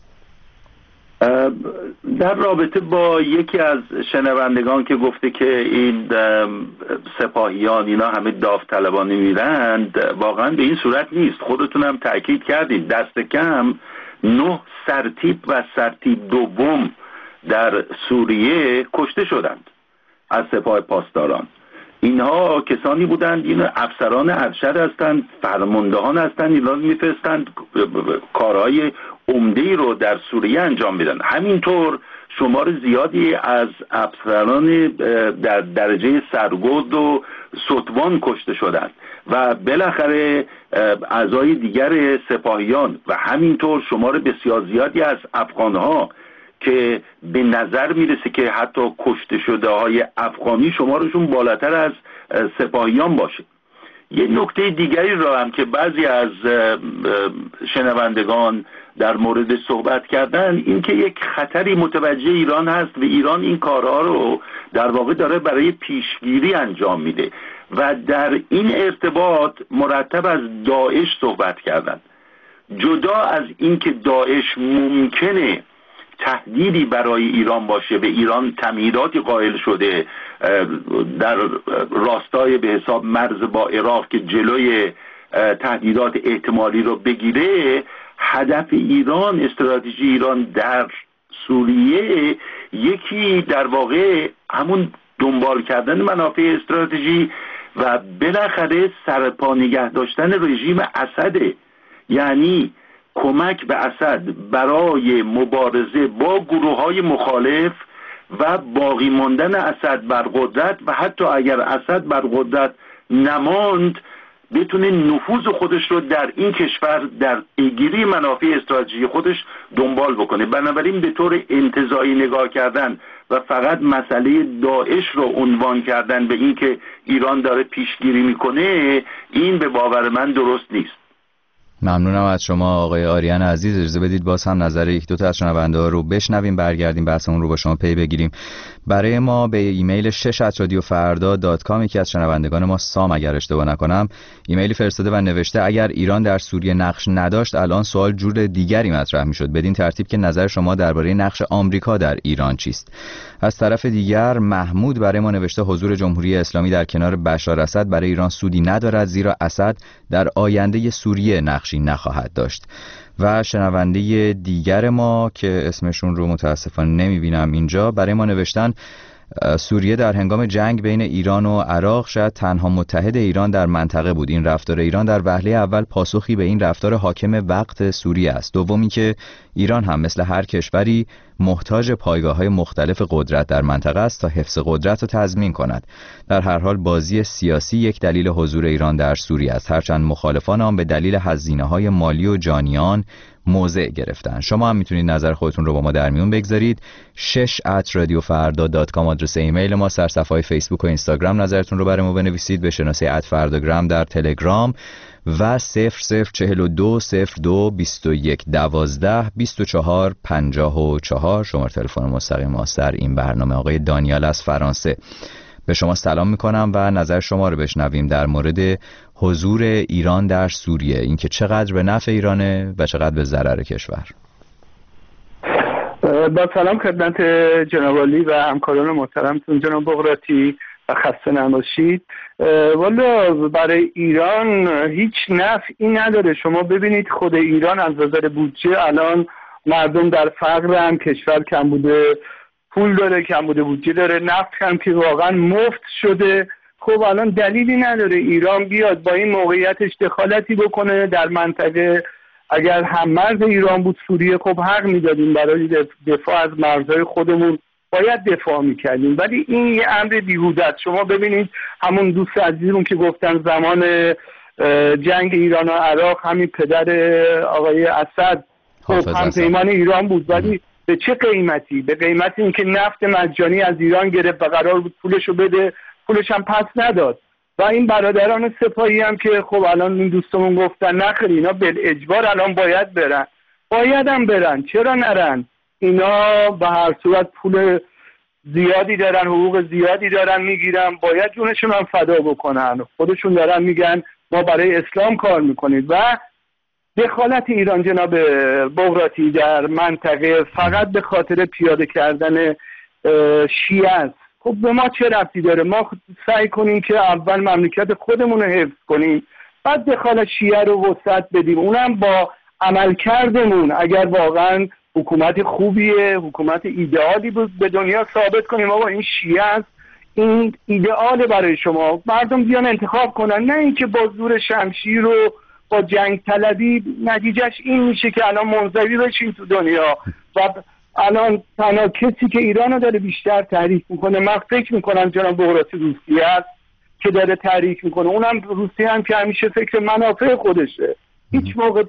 در رابطه با یکی از شنوندگان که گفته که این سپاهیان اینا همه داوطلبانه میرند، واقعا به این صورت نیست. خودتون هم تأکید کردید دست کم 9 سرتیپ و سرتیپ دوم در سوریه کشته شدند از سپاه پاسداران. اینها کسانی بودند، این افسران ارشد هستند، فرماندهان هستند، اینا میفرستند کارهای عمده‌ای رو در سوریه انجام میدن. همینطور شمار زیادی از افسران در درجه سرگرد و ستوان کشته شدند و بالاخره اعضای دیگر سپاهیان و همینطور شمار بسیار زیادی از افغانها که به نظر میرسه که حتی کشته شده های افغانی شمارشون بالاتر از سپاهیان باشه. یه نکته دیگری را هم که بعضی از شنوندگان در مورد صحبت کردن، این که یک خطری متوجه ایران هست و ایران این کارها رو در واقع داره برای پیشگیری انجام میده و در این ارتباط مرتب از داعش صحبت کردن. جدا از این که داعش ممکنه تهدیدی برای ایران باشه، به ایران تمهیداتی قائل شده در راستای به حساب مرز با عراق که جلوی تهدیدات احتمالی رو بگیره، هدف ایران، استراتژی ایران در سوریه یکی در واقع همون دنبال کردن منافع استراتژی و بالاخره سرپا نگه داشتن رژیم اسده، یعنی کمک به اسد برای مبارزه با گروه‌های مخالف و باقی ماندن اسد بر قدرت و حتی اگر اسد بر قدرت نماند بتونه نفوذ خودش رو در این کشور در پیگیری منافع استراتژی خودش دنبال بکنه. بنابراین به طور انتزاعی نگاه کردن و فقط مسئله داعش رو عنوان کردن به این که ایران داره پیشگیری میکنه، این به باور من درست نیست. ممنونم از شما آقای آریان عزیز. اجازه بدید باز هم نظر یک دو تا از شنونده‌ها رو بشنویم، برگردیم بحثمون رو با شما پی بگیریم. برای ما به ایمیل 6@radiofarda.com یکی از شنوندگان ما سام اگر اشتباه نکنم ایمیلی فرستاده و نوشته اگر ایران در سوریه نقش نداشت الان سوال جور دیگری مطرح میشد، بدین ترتیب که نظر شما درباره نقش آمریکا در ایران چیست؟ از طرف دیگر محمود برای ما نوشته حضور جمهوری اسلامی در کنار بشار اسد برای ایران سودی ندارد، زیرا اسد در آینده سوریه نقشی نخواهد داشت. و شنونده دیگر ما که اسمشون رو متاسفانه نمیبینم اینجا برای ما نوشتن سوریه در هنگام جنگ بین ایران و عراق شاید تنها متحد ایران در منطقه بود. این رفتار ایران در وهله اول پاسخی به این رفتار حاکم وقت سوریه است. دومی که ایران هم مثل هر کشوری محتاج پایگاه‌های مختلف قدرت در منطقه است تا حفظ قدرت را تضمین کند. در هر حال بازی سیاسی یک دلیل حضور ایران در سوریه است، هرچند مخالفان آن به دلیل هزینه‌های مالی و جانیان موضع گرفتن. شما هم میتونید نظر خودتون رو با ما در میون بگذارید. 6@radiofarda.com آدرس ایمیل ما، سرصفحه‌های فیسبوک و اینستاگرام نظرتون رو برای ما بنویسید، به شناسه @فرداگرام در تلگرام و 00420221122454 شماره تلفن مستقیم ما در این برنامه. آقای دانیال از فرانسه، به شما سلام میکنم و نظر شما رو بشنویم در مورد حضور ایران در سوریه، اینکه چقدر به نفع ایرانه و چقدر به ضرر کشور. با سلام خدمت جناب عالی و همکاران محترمتون جناب بغراتی و خسته نباشید. والا برای ایران هیچ نفعی نداره. شما ببینید خود ایران از نظر بودجه الان مردم در فقرن، کشور کم بوده پول داره، کم بوده بودجه داره، نفت هم که واقعا مفت شده. خب الان دلیلی نداره ایران بیاد با این موقعیتش دخالتی بکنه در منطقه. اگر هم مرز ایران بود سوریه، خب حق میدادیم برای دفاع از مرزهای خودمون باید دفاع میکردیم، ولی این یه امر بیهوده است. شما ببینید همون دوست عزیزمون که گفتن زمان جنگ ایران و عراق همین پدر آقای اسد خب همپیمان ایران بود، ولی به چه قیمتی؟ به قیمت اینکه نفت مجانی از ایران گرفت و قرار بود پولشو بده، پولش هم پس نداد. و این برادران سپاهی هم که خب الان این دوستمون گفتن نخیر اینا بالاجبار الان باید برن، باید هم برن، چرا نرن؟ اینا به هر صورت پول زیادی دارن، حقوق زیادی دارن میگیرن، باید جونشون هم فدا بکنن. خودشون دارن میگن ما برای اسلام کار میکنید. و دخالت ایران جناب بغراتی در منطقه فقط به خاطر پیاده کردن شیعه است. خب به ما چه ربطی داره؟ ما سعی کنیم که اول مملکت خودمون رو حفظ کنیم، بعد دخالت شیعه رو وسعت بدیم، اونم با عملکردمون. اگر واقعا حکومت خوبیه، حکومت ایدئالی بود، به دنیا ثابت کنیم آقا این شیعه است، این ایدئال برای شما، مردم بیان انتخاب کنن، نه اینکه با زور شمشیر و با جنگ طلبی نتیجهش این میشه که الان منزوی بشیم تو دنیا. و الان تنها کسی که ایران رو داره بیشتر تحریک میکنه من فکر میکنم جناب بغراتی روسیه است که داره تحریک میکنه. اونم روسیه هم که همیشه فکر منافع خودشه، هیچ موقع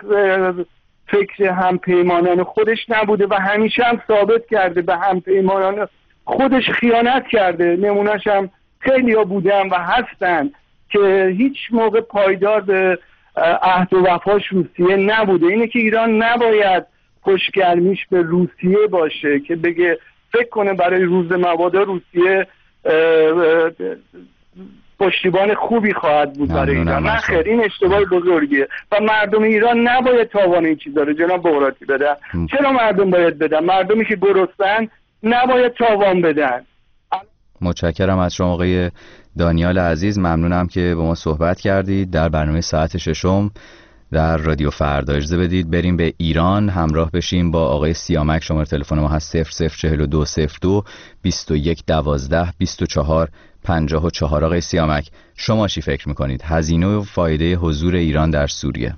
فکر همپیمانان خودش نبوده و همیشه هم ثابت کرده به همپیمانان خودش خیانت کرده. نمونهش هم خیلی ها بودن و هستن که هیچ موقع پایدار به عهد و وفاش روسیه نبوده. اینه که ایران نباید پشتگرمیش به روسیه باشه که بگه فکر کنه برای روز مبادا روسیه پشتیبان خوبی خواهد بود برای ایران. نه خیر، این اشتباه بزرگیه و مردم ایران نباید تاوان این چیزا رو جناب بغراتی بدن. چرا مردم باید بدن؟ مردمی که گرسنه‌اند نباید تاوان بدن. متشکرم از شما آقای دانیال عزیز، ممنونم که با ما صحبت کردید در برنامه ساعت ششم در رادیو فردا. اجازه بدید بریم به ایران همراه بشیم با آقای سیامک. شماره تلفن ما هست 004202 2112 24 54. آقای سیامک، شما چی فکر میکنید؟ هزینه و فایده حضور ایران در سوریه.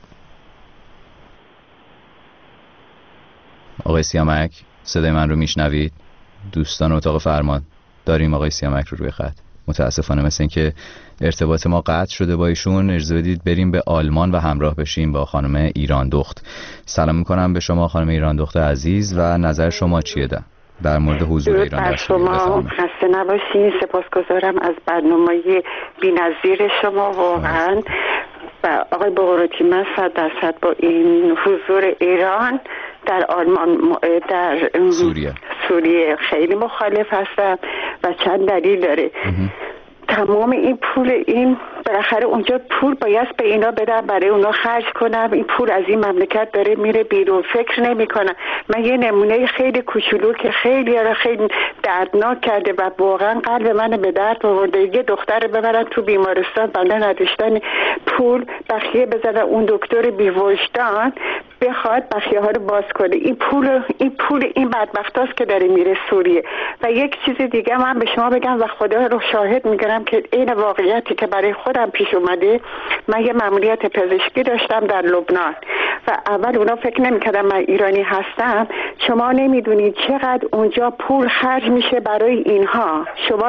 آقای سیامک صدای من رو میشنوید؟ دوستان اتاق فرمان داریم آقای سیامک رو روی خط. متاسفانه مثل این که ارتباط ما قطع شده با ایشون. اجازه بدید بریم به آلمان و همراه بشیم با خانم ایران دخت. سلام میکنم به شما خانم ایران دخت عزیز و نظر شما چیه ده؟ در مورد حضور ایران در سوریه. شما خسته نباشین. سپاسگزارم از برنامه بی‌نظیر شما واقعا. و آقای بغراتی، من 100% با این حضور ایران در آلمان در سوریه خیلی مخالف هستم و چند دلیل داره. تمام این پول، این بالاخره اونجا پول باید به اینا بدم، برای اونا خرج کنم. این پول از این مملکت داره میره بیرون، فکر نمی کنم. من یه نمونه خیلی کوچولو که خیلی دردناک کرده و واقعا قلب من به درد آورده، یه دختر ببرن تو بیمارستان بنده نداشتن پول بخیه بزنن، اون دکتر بی‌وجدان بخواد بخیه ها رو باز کنه. این پول این بدبختاست که داره میره سوریه. و یک چیز دیگه من به شما بگم و خدا رو شاهد میگم که این واقعیتی که برای خودم پیش اومده. من یه مأموریت پزشکی داشتم در لبنان و اول اونا فکر نمی‌کردن من ایرانی هستم. شما نمیدونید چقدر اونجا پول خرج میشه برای اینها. شما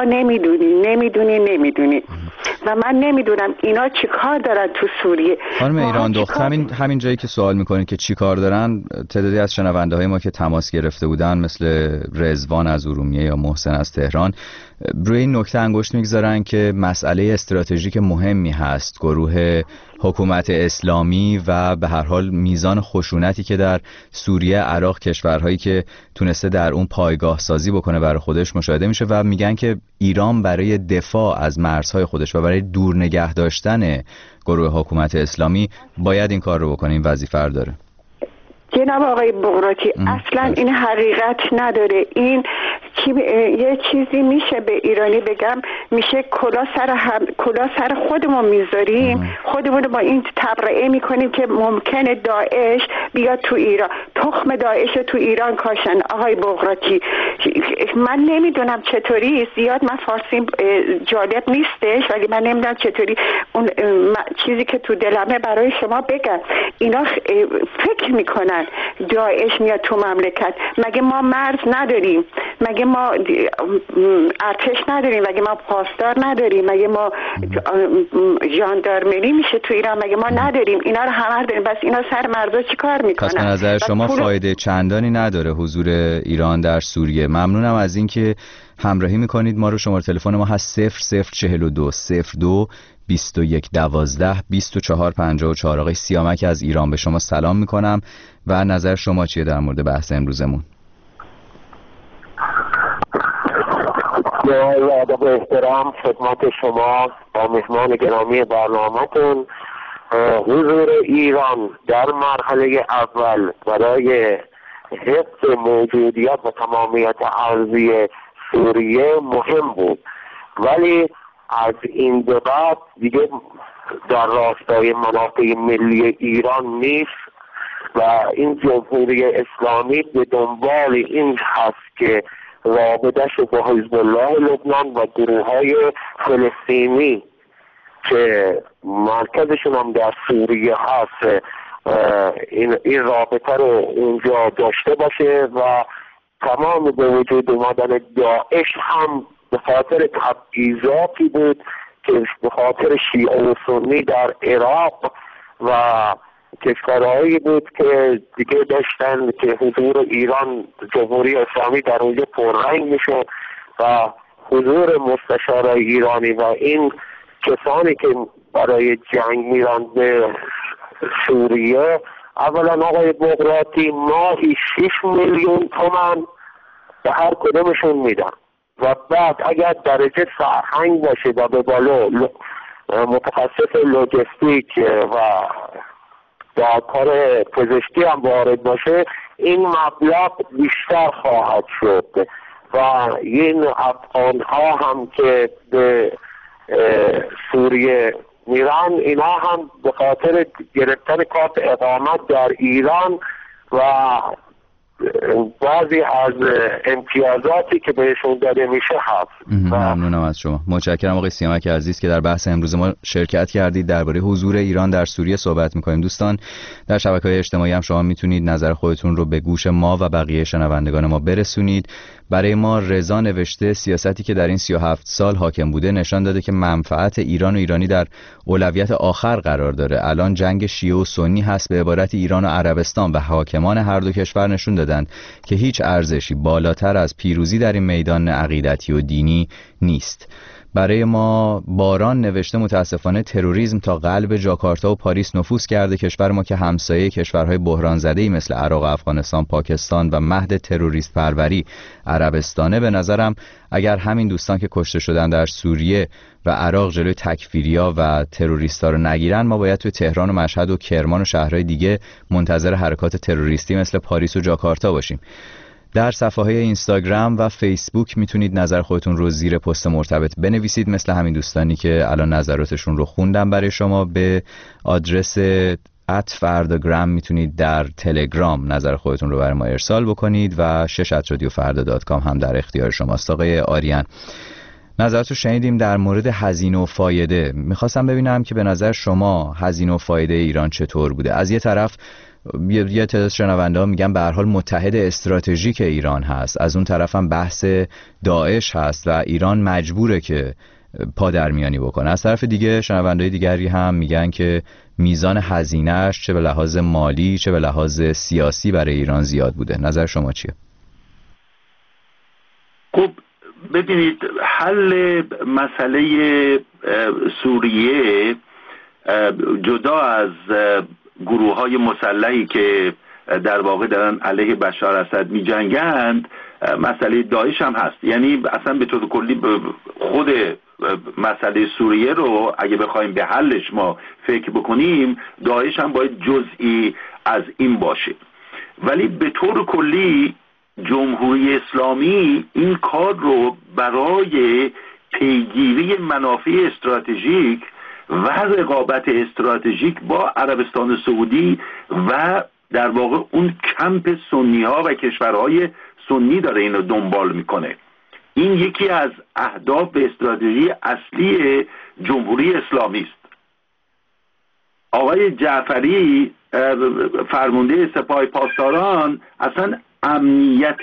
نمیدونی و من نمیدونم اینا چی کار دارن تو سوریه. خانم ایران دخت، همین جایی که سوال میکنید که چی کار دارن، تعدادی از شنونده های ما که تماس گرفته بودن مثل رضوان از ارومیه یا محسن از تهران روی این نکته انگشت میگذارن که مسئله استراتژیک مهمی هست. گروه حکومت اسلامی و به هر حال میزان خشونتی که در سوریه، عراق، کشورهایی که تونسته در اون پایگاه سازی بکنه برای خودش مشاهده میشه و میگن که ایران برای دفاع از مرزهای خودش و برای دور نگه داشتن گروه حکومت اسلامی باید این کار رو بکنه. این وظیفه رو داره. جناب آقای بغراتی، اصلا این حقیقت نداره. این یه چیزی میشه به ایرانی بگم، میشه کلا سر خودمون میذاریم، خودمون رو با این تبرئه میکنیم که ممکنه داعش بیاد تو ایران، تخم داعش رو تو ایران کاشن. آقای بغراتی، من نمیدونم چطوری، زیاد من فارسیم جالب نیستش ولی من نمیدونم چطوری اون چیزی که تو دلمه برای شما بگم. اینا فکر میکنن داعش میاد تو مملکت. مگه ما مرز نداریم؟ مگه ما ارتش نداریم؟ مگه ما پاسدار نداریم؟ مگه ما ژاندارمری میشه تو ایران؟ مگه ما نداریم؟ اینا رو همه داریم. بس اینا سر مرزا چی کار میکنن؟ پس به نظر شما فایده چندانی نداره حضور ایران در سوریه. ممنونم از اینکه همراهی میکنید. ما رو شماره تلفن ما هست 0042 02 21 12 24 54. آقای سیامک از ایران به شما سلام میکنم و نظر شما چیه در مورد بحث امروزمون؟ با ادب و احترام خدمت شما با مهمان گرامی برنامه‌تون. حضور ایران در مرحله اول برای حفظ موجودیت و تمامیت ارضی سوریه مهم بود، ولی از این به بعد دیگه در راستای منافع ملی ایران نیست و این جمهوری اسلامی به دنبال این هست که رابطه‌اش با حزب الله لبنان و گروه‌های فلسطینی که مرکزشون هم در سوریه هست این رابطه رو اونجا داشته باشه و تمام به وجود اومدن داعش هم به خاطر تبعیضاتی بود که به خاطر شیعه و سنی در عراق و کشورهایی بود که دیگه داشتن که حضور ایران جمهوری اسلامی در اونجا پررنگ میشد و حضور مستشارای ایرانی و این کسانی که برای جنگ میرن به سوریه. اولا آقای بغراتی ماهی 6 میلیون تومان به هر کدومشون میدن و بعد اگر درجه سرهنگ باشه و به بالا متخصص لوجستیک و در کار پزشکی هم وارد باشه این مبلغ بیشتر خواهد شد و این افغان ها هم که به سوریه میرن اینا هم به خاطر گرفتن کارت اقامت در ایران و بعضی از امتیازاتی که بهشون داده میشه هست. ممنونم از شما. متشکرم آقای سیامک عزیز که در بحث امروز ما شرکت کردید. درباره حضور ایران در سوریه صحبت میکنیم. دوستان در شبکه‌های اجتماعی هم شما میتونید نظر خودتون رو به گوش ما و بقیه شنوندگان ما برسونید. برای ما رضا نوشته سیاستی که در این 37 سال حاکم بوده نشان داده که منفعت ایران و ایرانی در اولویت آخر قرار داره. الان جنگ شیعه و سنی هست، به عبارت ایران و عربستان و حاکمان هر دو کشور نشون دادن که هیچ ارزشی بالاتر از پیروزی در این میدان عقیدتی و دینی نیست. برای ما باران نوشته متاسفانه تروریسم تا قلب جاکارتا و پاریس نفوذ کرده. کشور ما که همسایه کشورهای بحران زده‌ای مثل عراق، افغانستان، پاکستان و مهد تروریست پروری عربستانه. به نظرم اگر همین دوستان که کشته شدن در سوریه و عراق جلوی تکفیریا و تروریستا رو نگیرن، ما باید توی تهران و مشهد و کرمان و شهرهای دیگه منتظر حرکات تروریستی مثل پاریس و جاکارتا باشیم. در صفحه اینستاگرام و فیسبوک میتونید نظر خودتون رو زیر پست مرتبط بنویسید، مثل همین دوستانی که الان نظراتشون رو خوندم برای شما. به آدرس @فرداگرام میتونید در تلگرام نظر خودتون رو برای ما ارسال بکنید و 6@radiofarda.com هم در اختیار شماست. آقای آریان، نظرتو شنیدیم در مورد هزینه و فایده. میخواستم ببینم که به نظر شما هزینه و فایده ایران چطور بوده؟ از یه طرف یه تعداد شنونده ها میگن به هر حال متحد استراتژیک ایران هست، از اون طرف هم بحث داعش هست و ایران مجبوره که پادرمیانی بکنه. از طرف دیگه شنونده دیگری هم میگن که میزان هزینه‌اش چه به لحاظ مالی چه به لحاظ سیاسی برای ایران زیاد بوده. نظر شما چیه؟ خب ببینید، حل مسئله سوریه جدا از گروه‌های مسلحی که در واقع دارن علیه بشار اسد می جنگند، مسئله داعش هم هست. یعنی اصلا به طور کلی خود مسئله سوریه رو اگه بخوایم به حلش ما فکر بکنیم، داعش هم باید جزئی از این باشه. ولی به طور کلی جمهوری اسلامی این کار رو برای پیگیری منافع استراتژیک و رقابت استراتژیک با عربستان سعودی و در واقع اون کمپ سنی ها و کشورهای سنی داره اینو دنبال میکنه. این یکی از اهداف استراتژی اصلی جمهوری اسلامی است. آقای جعفری فرمانده سپاه پاسداران اصلا امنیت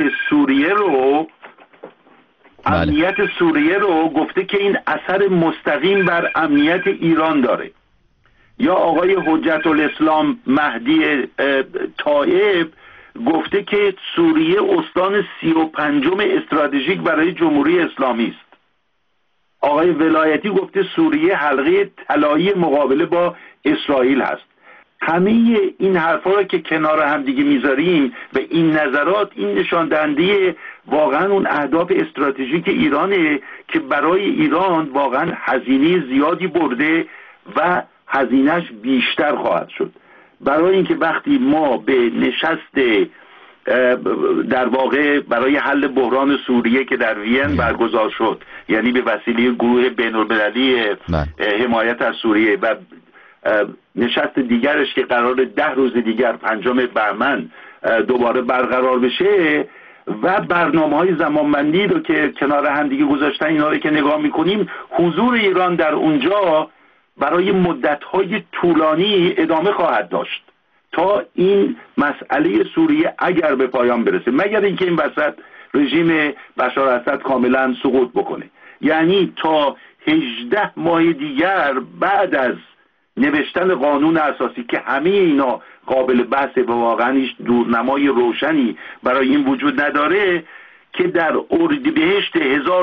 سوریه رو گفته که این اثر مستقیم بر امنیت ایران داره. یا آقای حجت الاسلام مهدی طائب گفته که سوریه استان 35 استراتژیک برای جمهوری اسلامی است. آقای ولایتی گفته سوریه حلقه طلایی مقابله با اسرائیل هست. همه این حرفا رو که کنار هم دیگه میذاریم و این نظرات، این نشان دهنده واقعا اون اهداف استراتژیک ایرانه که برای ایران واقعا هزینه زیادی برده و هزینهش بیشتر خواهد شد. برای اینکه وقتی ما به نشست در واقع برای حل بحران سوریه که در وین برگزار شد، یعنی به وسیله گروه بین‌المللی حمایت از سوریه و نشست دیگرش که قرار 10 روز دیگر 5 بهمن دوباره برقرار بشه و برنامه‌های زمانبندی رو که کنار هم دیگه گذاشتن، اینا رو که نگاه می‌کنیم، حضور ایران در اونجا برای مدت‌های طولانی ادامه خواهد داشت تا این مسئله سوریه اگر به پایان برسه، مگر اینکه این وسط رژیم بشار اسد کاملا سقوط بکنه. یعنی تا 18 ماه دیگر بعد از نوشتن قانون اساسی که همه اینا قابل بحثه و واقعا هیچ دورنمای روشنی برای این وجود نداره که در اردیبهشت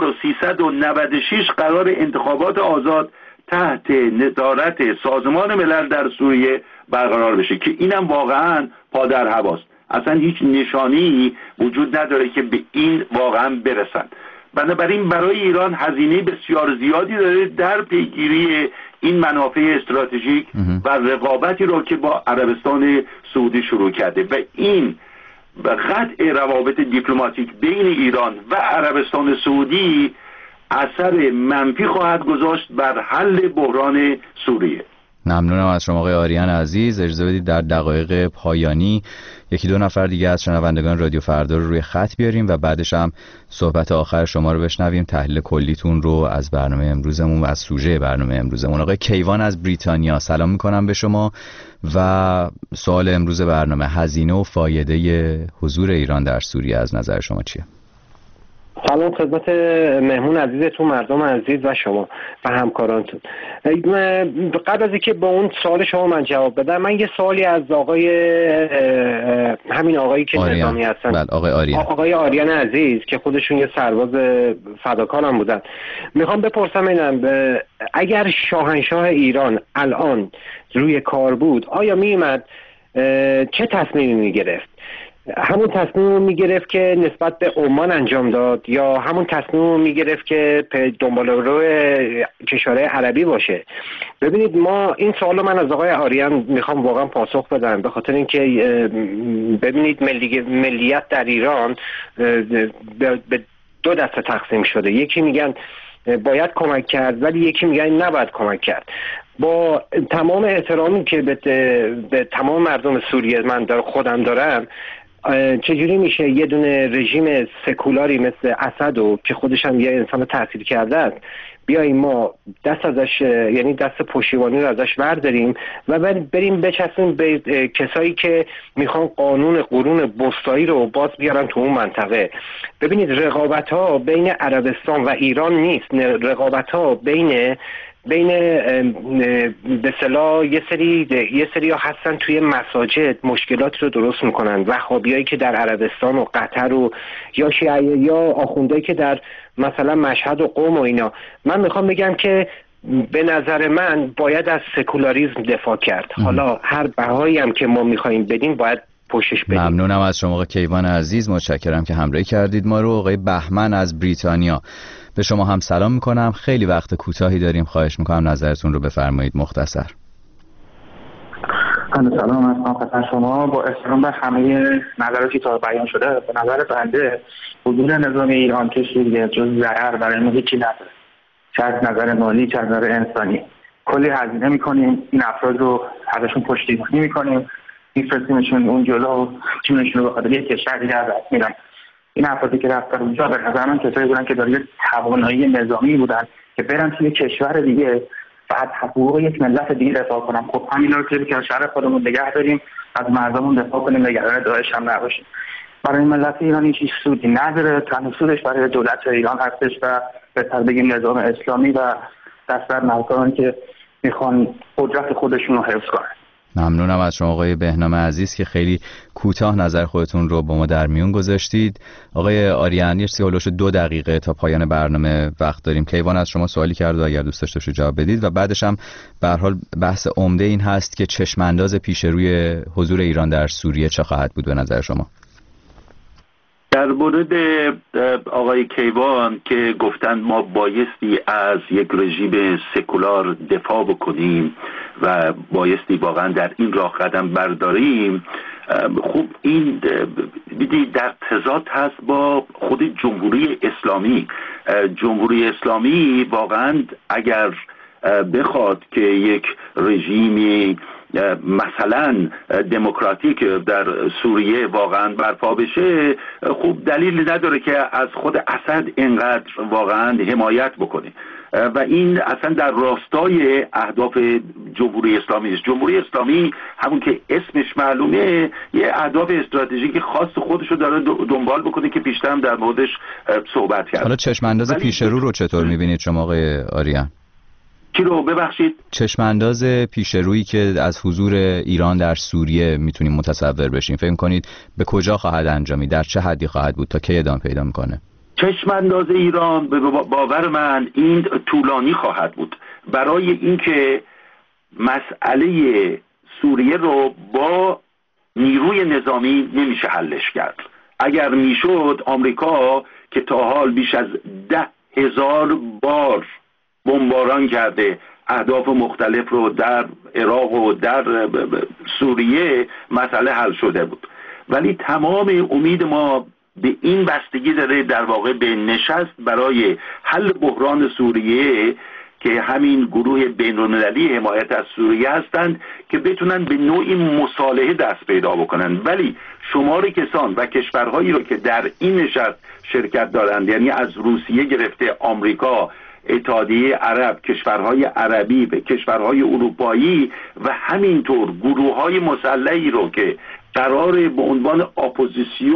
1396 قرار انتخابات آزاد تحت نظارت سازمان ملل در سوریه برقرار بشه که اینم واقعا پادر هواست. اصلا هیچ نشانی وجود نداره که به این واقعا برسن. بنابراین برای ایران هزینه بسیار زیادی داره در پیگیری این منافع استراتژیک و رقابتی رو که با عربستان سعودی شروع کرده و این قطع روابط دیپلماتیک بین ایران و عربستان سعودی اثر منفی خواهد گذاشت بر حل بحران سوریه. ممنونم از شما آقای آریان عزیز. اجازه بدید در دقایق پایانی 1-2 نفر دیگه از شنوندگان رادیو فردا رو روی خط بیاریم و بعدش هم صحبت آخر شما رو بشنویم، تحلیل کلیتون رو از برنامه امروزمون و از سوژه برنامه امروزمون. آقای کیوان از بریتانیا سلام میکنم به شما و سوال امروز برنامه: هزینه و فایده حضور ایران در سوریه از نظر شما چیه؟ سلام خدمت مهمون عزیزتون، مردم عزیز و شما و همکارانتون. قبل از اینکه با اون سوال شما من جواب بدم، من یه سوالی از همین آقایی که نظامی هستن، بله آقای آریان عزیز که خودشون یه سرباز فداکار هم بودن، میخوام بپرسم اینم اگر شاهنشاه ایران الان روی کار بود آیا میومد چه تصمیمی میگرفت؟ همون تصمیم رو میگرفت که نسبت به عمان انجام داد یا همون تصمیم رو میگرفت که دنبال رو کشورهای عربی باشه؟ ببینید، ما این سوال رو من از آقای آریان میخوام واقعا پاسخ بدم، به خاطر اینکه ببینید ملیت در ایران به دو دسته تقسیم شده. یکی میگن باید کمک کرد ولی یکی میگن نباید کمک کرد. با تمام احترامی که به تمام مردم سوریه من خودم دارم، چجوری میشه یه دونه رژیم سکولاری مثل اسد که خودش هم یه انسان تحصیل کرده است بیاییم ما دست ازش، یعنی دست پشتیبانی رو ازش برداریم و بریم بچسبیم به کسایی که میخوان قانون قرون بستایی رو باز بیارن تو اون منطقه؟ ببینید، رقابت ها بین عربستان و ایران نیست، رقابت ها بین به اصطلاح یه سری ها هستن توی مساجد مشکلات رو درست میکنن، وهابیایی که در عربستان و قطر و یا شیعه یا آخوندایی که در مثلا مشهد و قم و اینا. من میخوام بگم که به نظر من باید از سکولاریسم دفاع کرد. حالا هر بهایی هم که ما میخواییم بدیم باید پوشش بدیم. ممنونم از شما آقای کیوان عزیز، متشکرم که همراهی کردید ما رو. آقای بهمن از بریتانیا، به شما هم سلام میکنم. خیلی وقت کوتاهی داریم، خواهش میکنم نظرتون رو بفرمایید مختصر. سلام از خدمت شما. با احترام به همه نظراتی تا بیان شده، به نظر بنده حضور نظام ایران که سوریه جز ضرر برای ما هیچی نداره، چه از نظر مالی چه از نظر انسانی. کلی هزینه میکنیم، این افراد رو ازشون پشتیبانی میکنیم، میفرستیمشون اون جلو، تیمشون رو به خاطر یک کشور دیگه ازش میرن. این افرادی که رفتن اونجا به نظر من کسایی بودن که دارای توانایی نظامی بودن که برن توی کشور دیگه بعد حقوق یک ملت دیگه دفاع کنن. خب همینا رو که کشور خودمون نگه داریم، از مردمون دفاع کنیم، نگران داعش هم نباشیم. برای ملت ایران هیچ سودی نداره، تنها سودش برای دولت ایران هستش و بهتر بگیم نظام اسلامی و دست در مردان که میخوان قدرت خودشون رو حفظ کنن. ممنونم از شما آقای بهنام عزیز که خیلی کوتاه نظر خودتون رو با ما در میون گذاشتید. آقای آریان، یه هولوش 2 دقیقه تا پایان برنامه وقت داریم. کیوان از شما سوالی کرد و اگر دوست داشته جواب بدید و بعدش هم به هر حال بحث عمده این هست که چشم انداز پیش روی حضور ایران در سوریه چه خواهد بود به نظر شما؟ در مورد آقای کیوان که گفتند ما بایستی از یک رژیم سکولار دفاع بکنیم و بایستی واقعا در این راه قدم برداریم، خب این بیدید در تضاد هست با خود جمهوری اسلامی. جمهوری اسلامی واقعا اگر بخواد که یک رژیمی مثلا دموکراتیک در سوریه واقعا برپا بشه، خوب دلیل نداره که از خود اسد اینقدر واقعا حمایت بکنه و این اصلا در راستای اهداف جمهوری اسلامی است. جمهوری اسلامی همون که اسمش معلومه یه اهداف استراتژیک خاص خودشو داره دنبال بکنه که پیشتر هم در موردش صحبت کردم. حالا چشمانداز پیش رو چطور میبینید شما آقای آریان؟ چی رو ببخشید؟ چشمانداز پیش رویی که از حضور ایران در سوریه میتونیم متصور بشیم، فکر کنید به کجا خواهد انجامید؟ در چه حدی خواهد بود؟ تا کی ادامه پیدا میکنه؟ چشمانداز ایران به باور من این طولانی خواهد بود، برای اینکه مسئله سوریه رو با نیروی نظامی نمیشه حلش کرد. اگر میشد آمریکا که تا حال بیش از 10,000 بار بمباران کرده اهداف مختلف رو در عراق و در سوریه، مسئله حل شده بود. ولی تمام امید ما به این بستگی داره در واقع به نشست برای حل بحران سوریه که همین گروه بین‌المللی حمایت از سوریه هستند که بتونن به نوعی مصالحه دست پیدا بکنن. ولی شمار کسان و کشورهایی رو که در این نشست شرکت دارند، یعنی از روسیه گرفته آمریکا، اتحادیه عرب، کشورهای عربی به کشورهای اروپایی و همینطور گروه‌های مسلحی رو که قراره به عنوان اپوزیسیون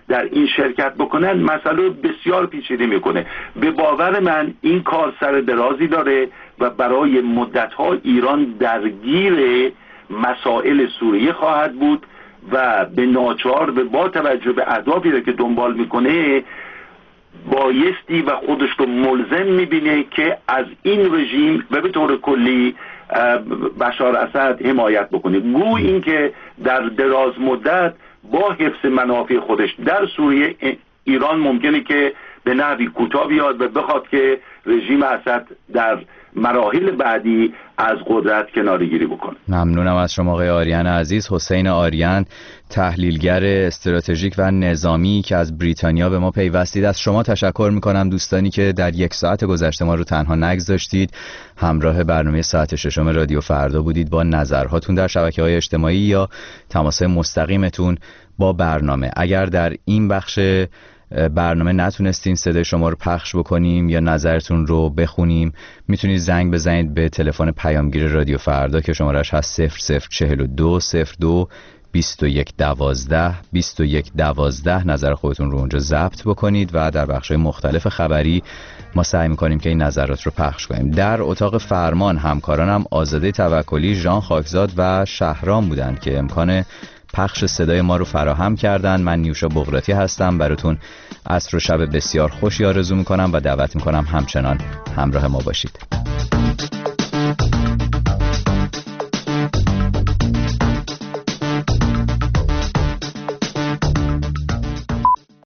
در این شرکت بکنن مسئله بسیار پیچیده میکنه. به باور من این کار سر درازی داره و برای مدت‌ها ایران درگیر مسائل سوریه خواهد بود و به ناچار و با توجه به اهدافی را که دنبال میکنه بایستی و خودش رو ملزم میبینه که از این رژیم و به طور کلی بشار اسد حمایت بکنه. گوی این که در دراز مدت با حفظ منافع خودش در سوریه ایران ممکنه که به نحوی کوتاه بیاد و بخواد که رژیم اسد در مراحل بعدی از قدرت کناره‌گیری بکنه. ممنونم از شما آقای آریان عزیز. حسین آریان، تحلیلگر استراتژیک و نظامی که از بریتانیا به ما پیوستید، از شما تشکر میکنم. دوستانی که در 1 ساعت گذشته ما رو تنها نگذاشتید، همراه برنامه ساعت 6 رادیو فردا بودید با نظرهاتون در شبکه‌های اجتماعی یا تماس مستقیمتون با برنامه. اگر در این بخش برنامه نتونستین صدای شما رو پخش بکنیم یا نظرتون رو بخونیم، میتونید زنگ بزنید به تلفن پیامگیر رادیو فردا که شمارش هست 0042 02 2112 2112. نظر خودتون رو اونجا ضبط بکنید و در بخش‌های مختلف خبری ما سعی می‌کنیم که این نظرات رو پخش کنیم. در اتاق فرمان همکارانم آزاده توکلی، ژان خاکزاد و شهرام بودند که امکان پخش صدای ما رو فراهم کردن. من نیوشا بغراتی هستم، براتون عصر و شب بسیار خوشی آرزو میکنم و دعوت میکنم همچنان همراه ما باشید.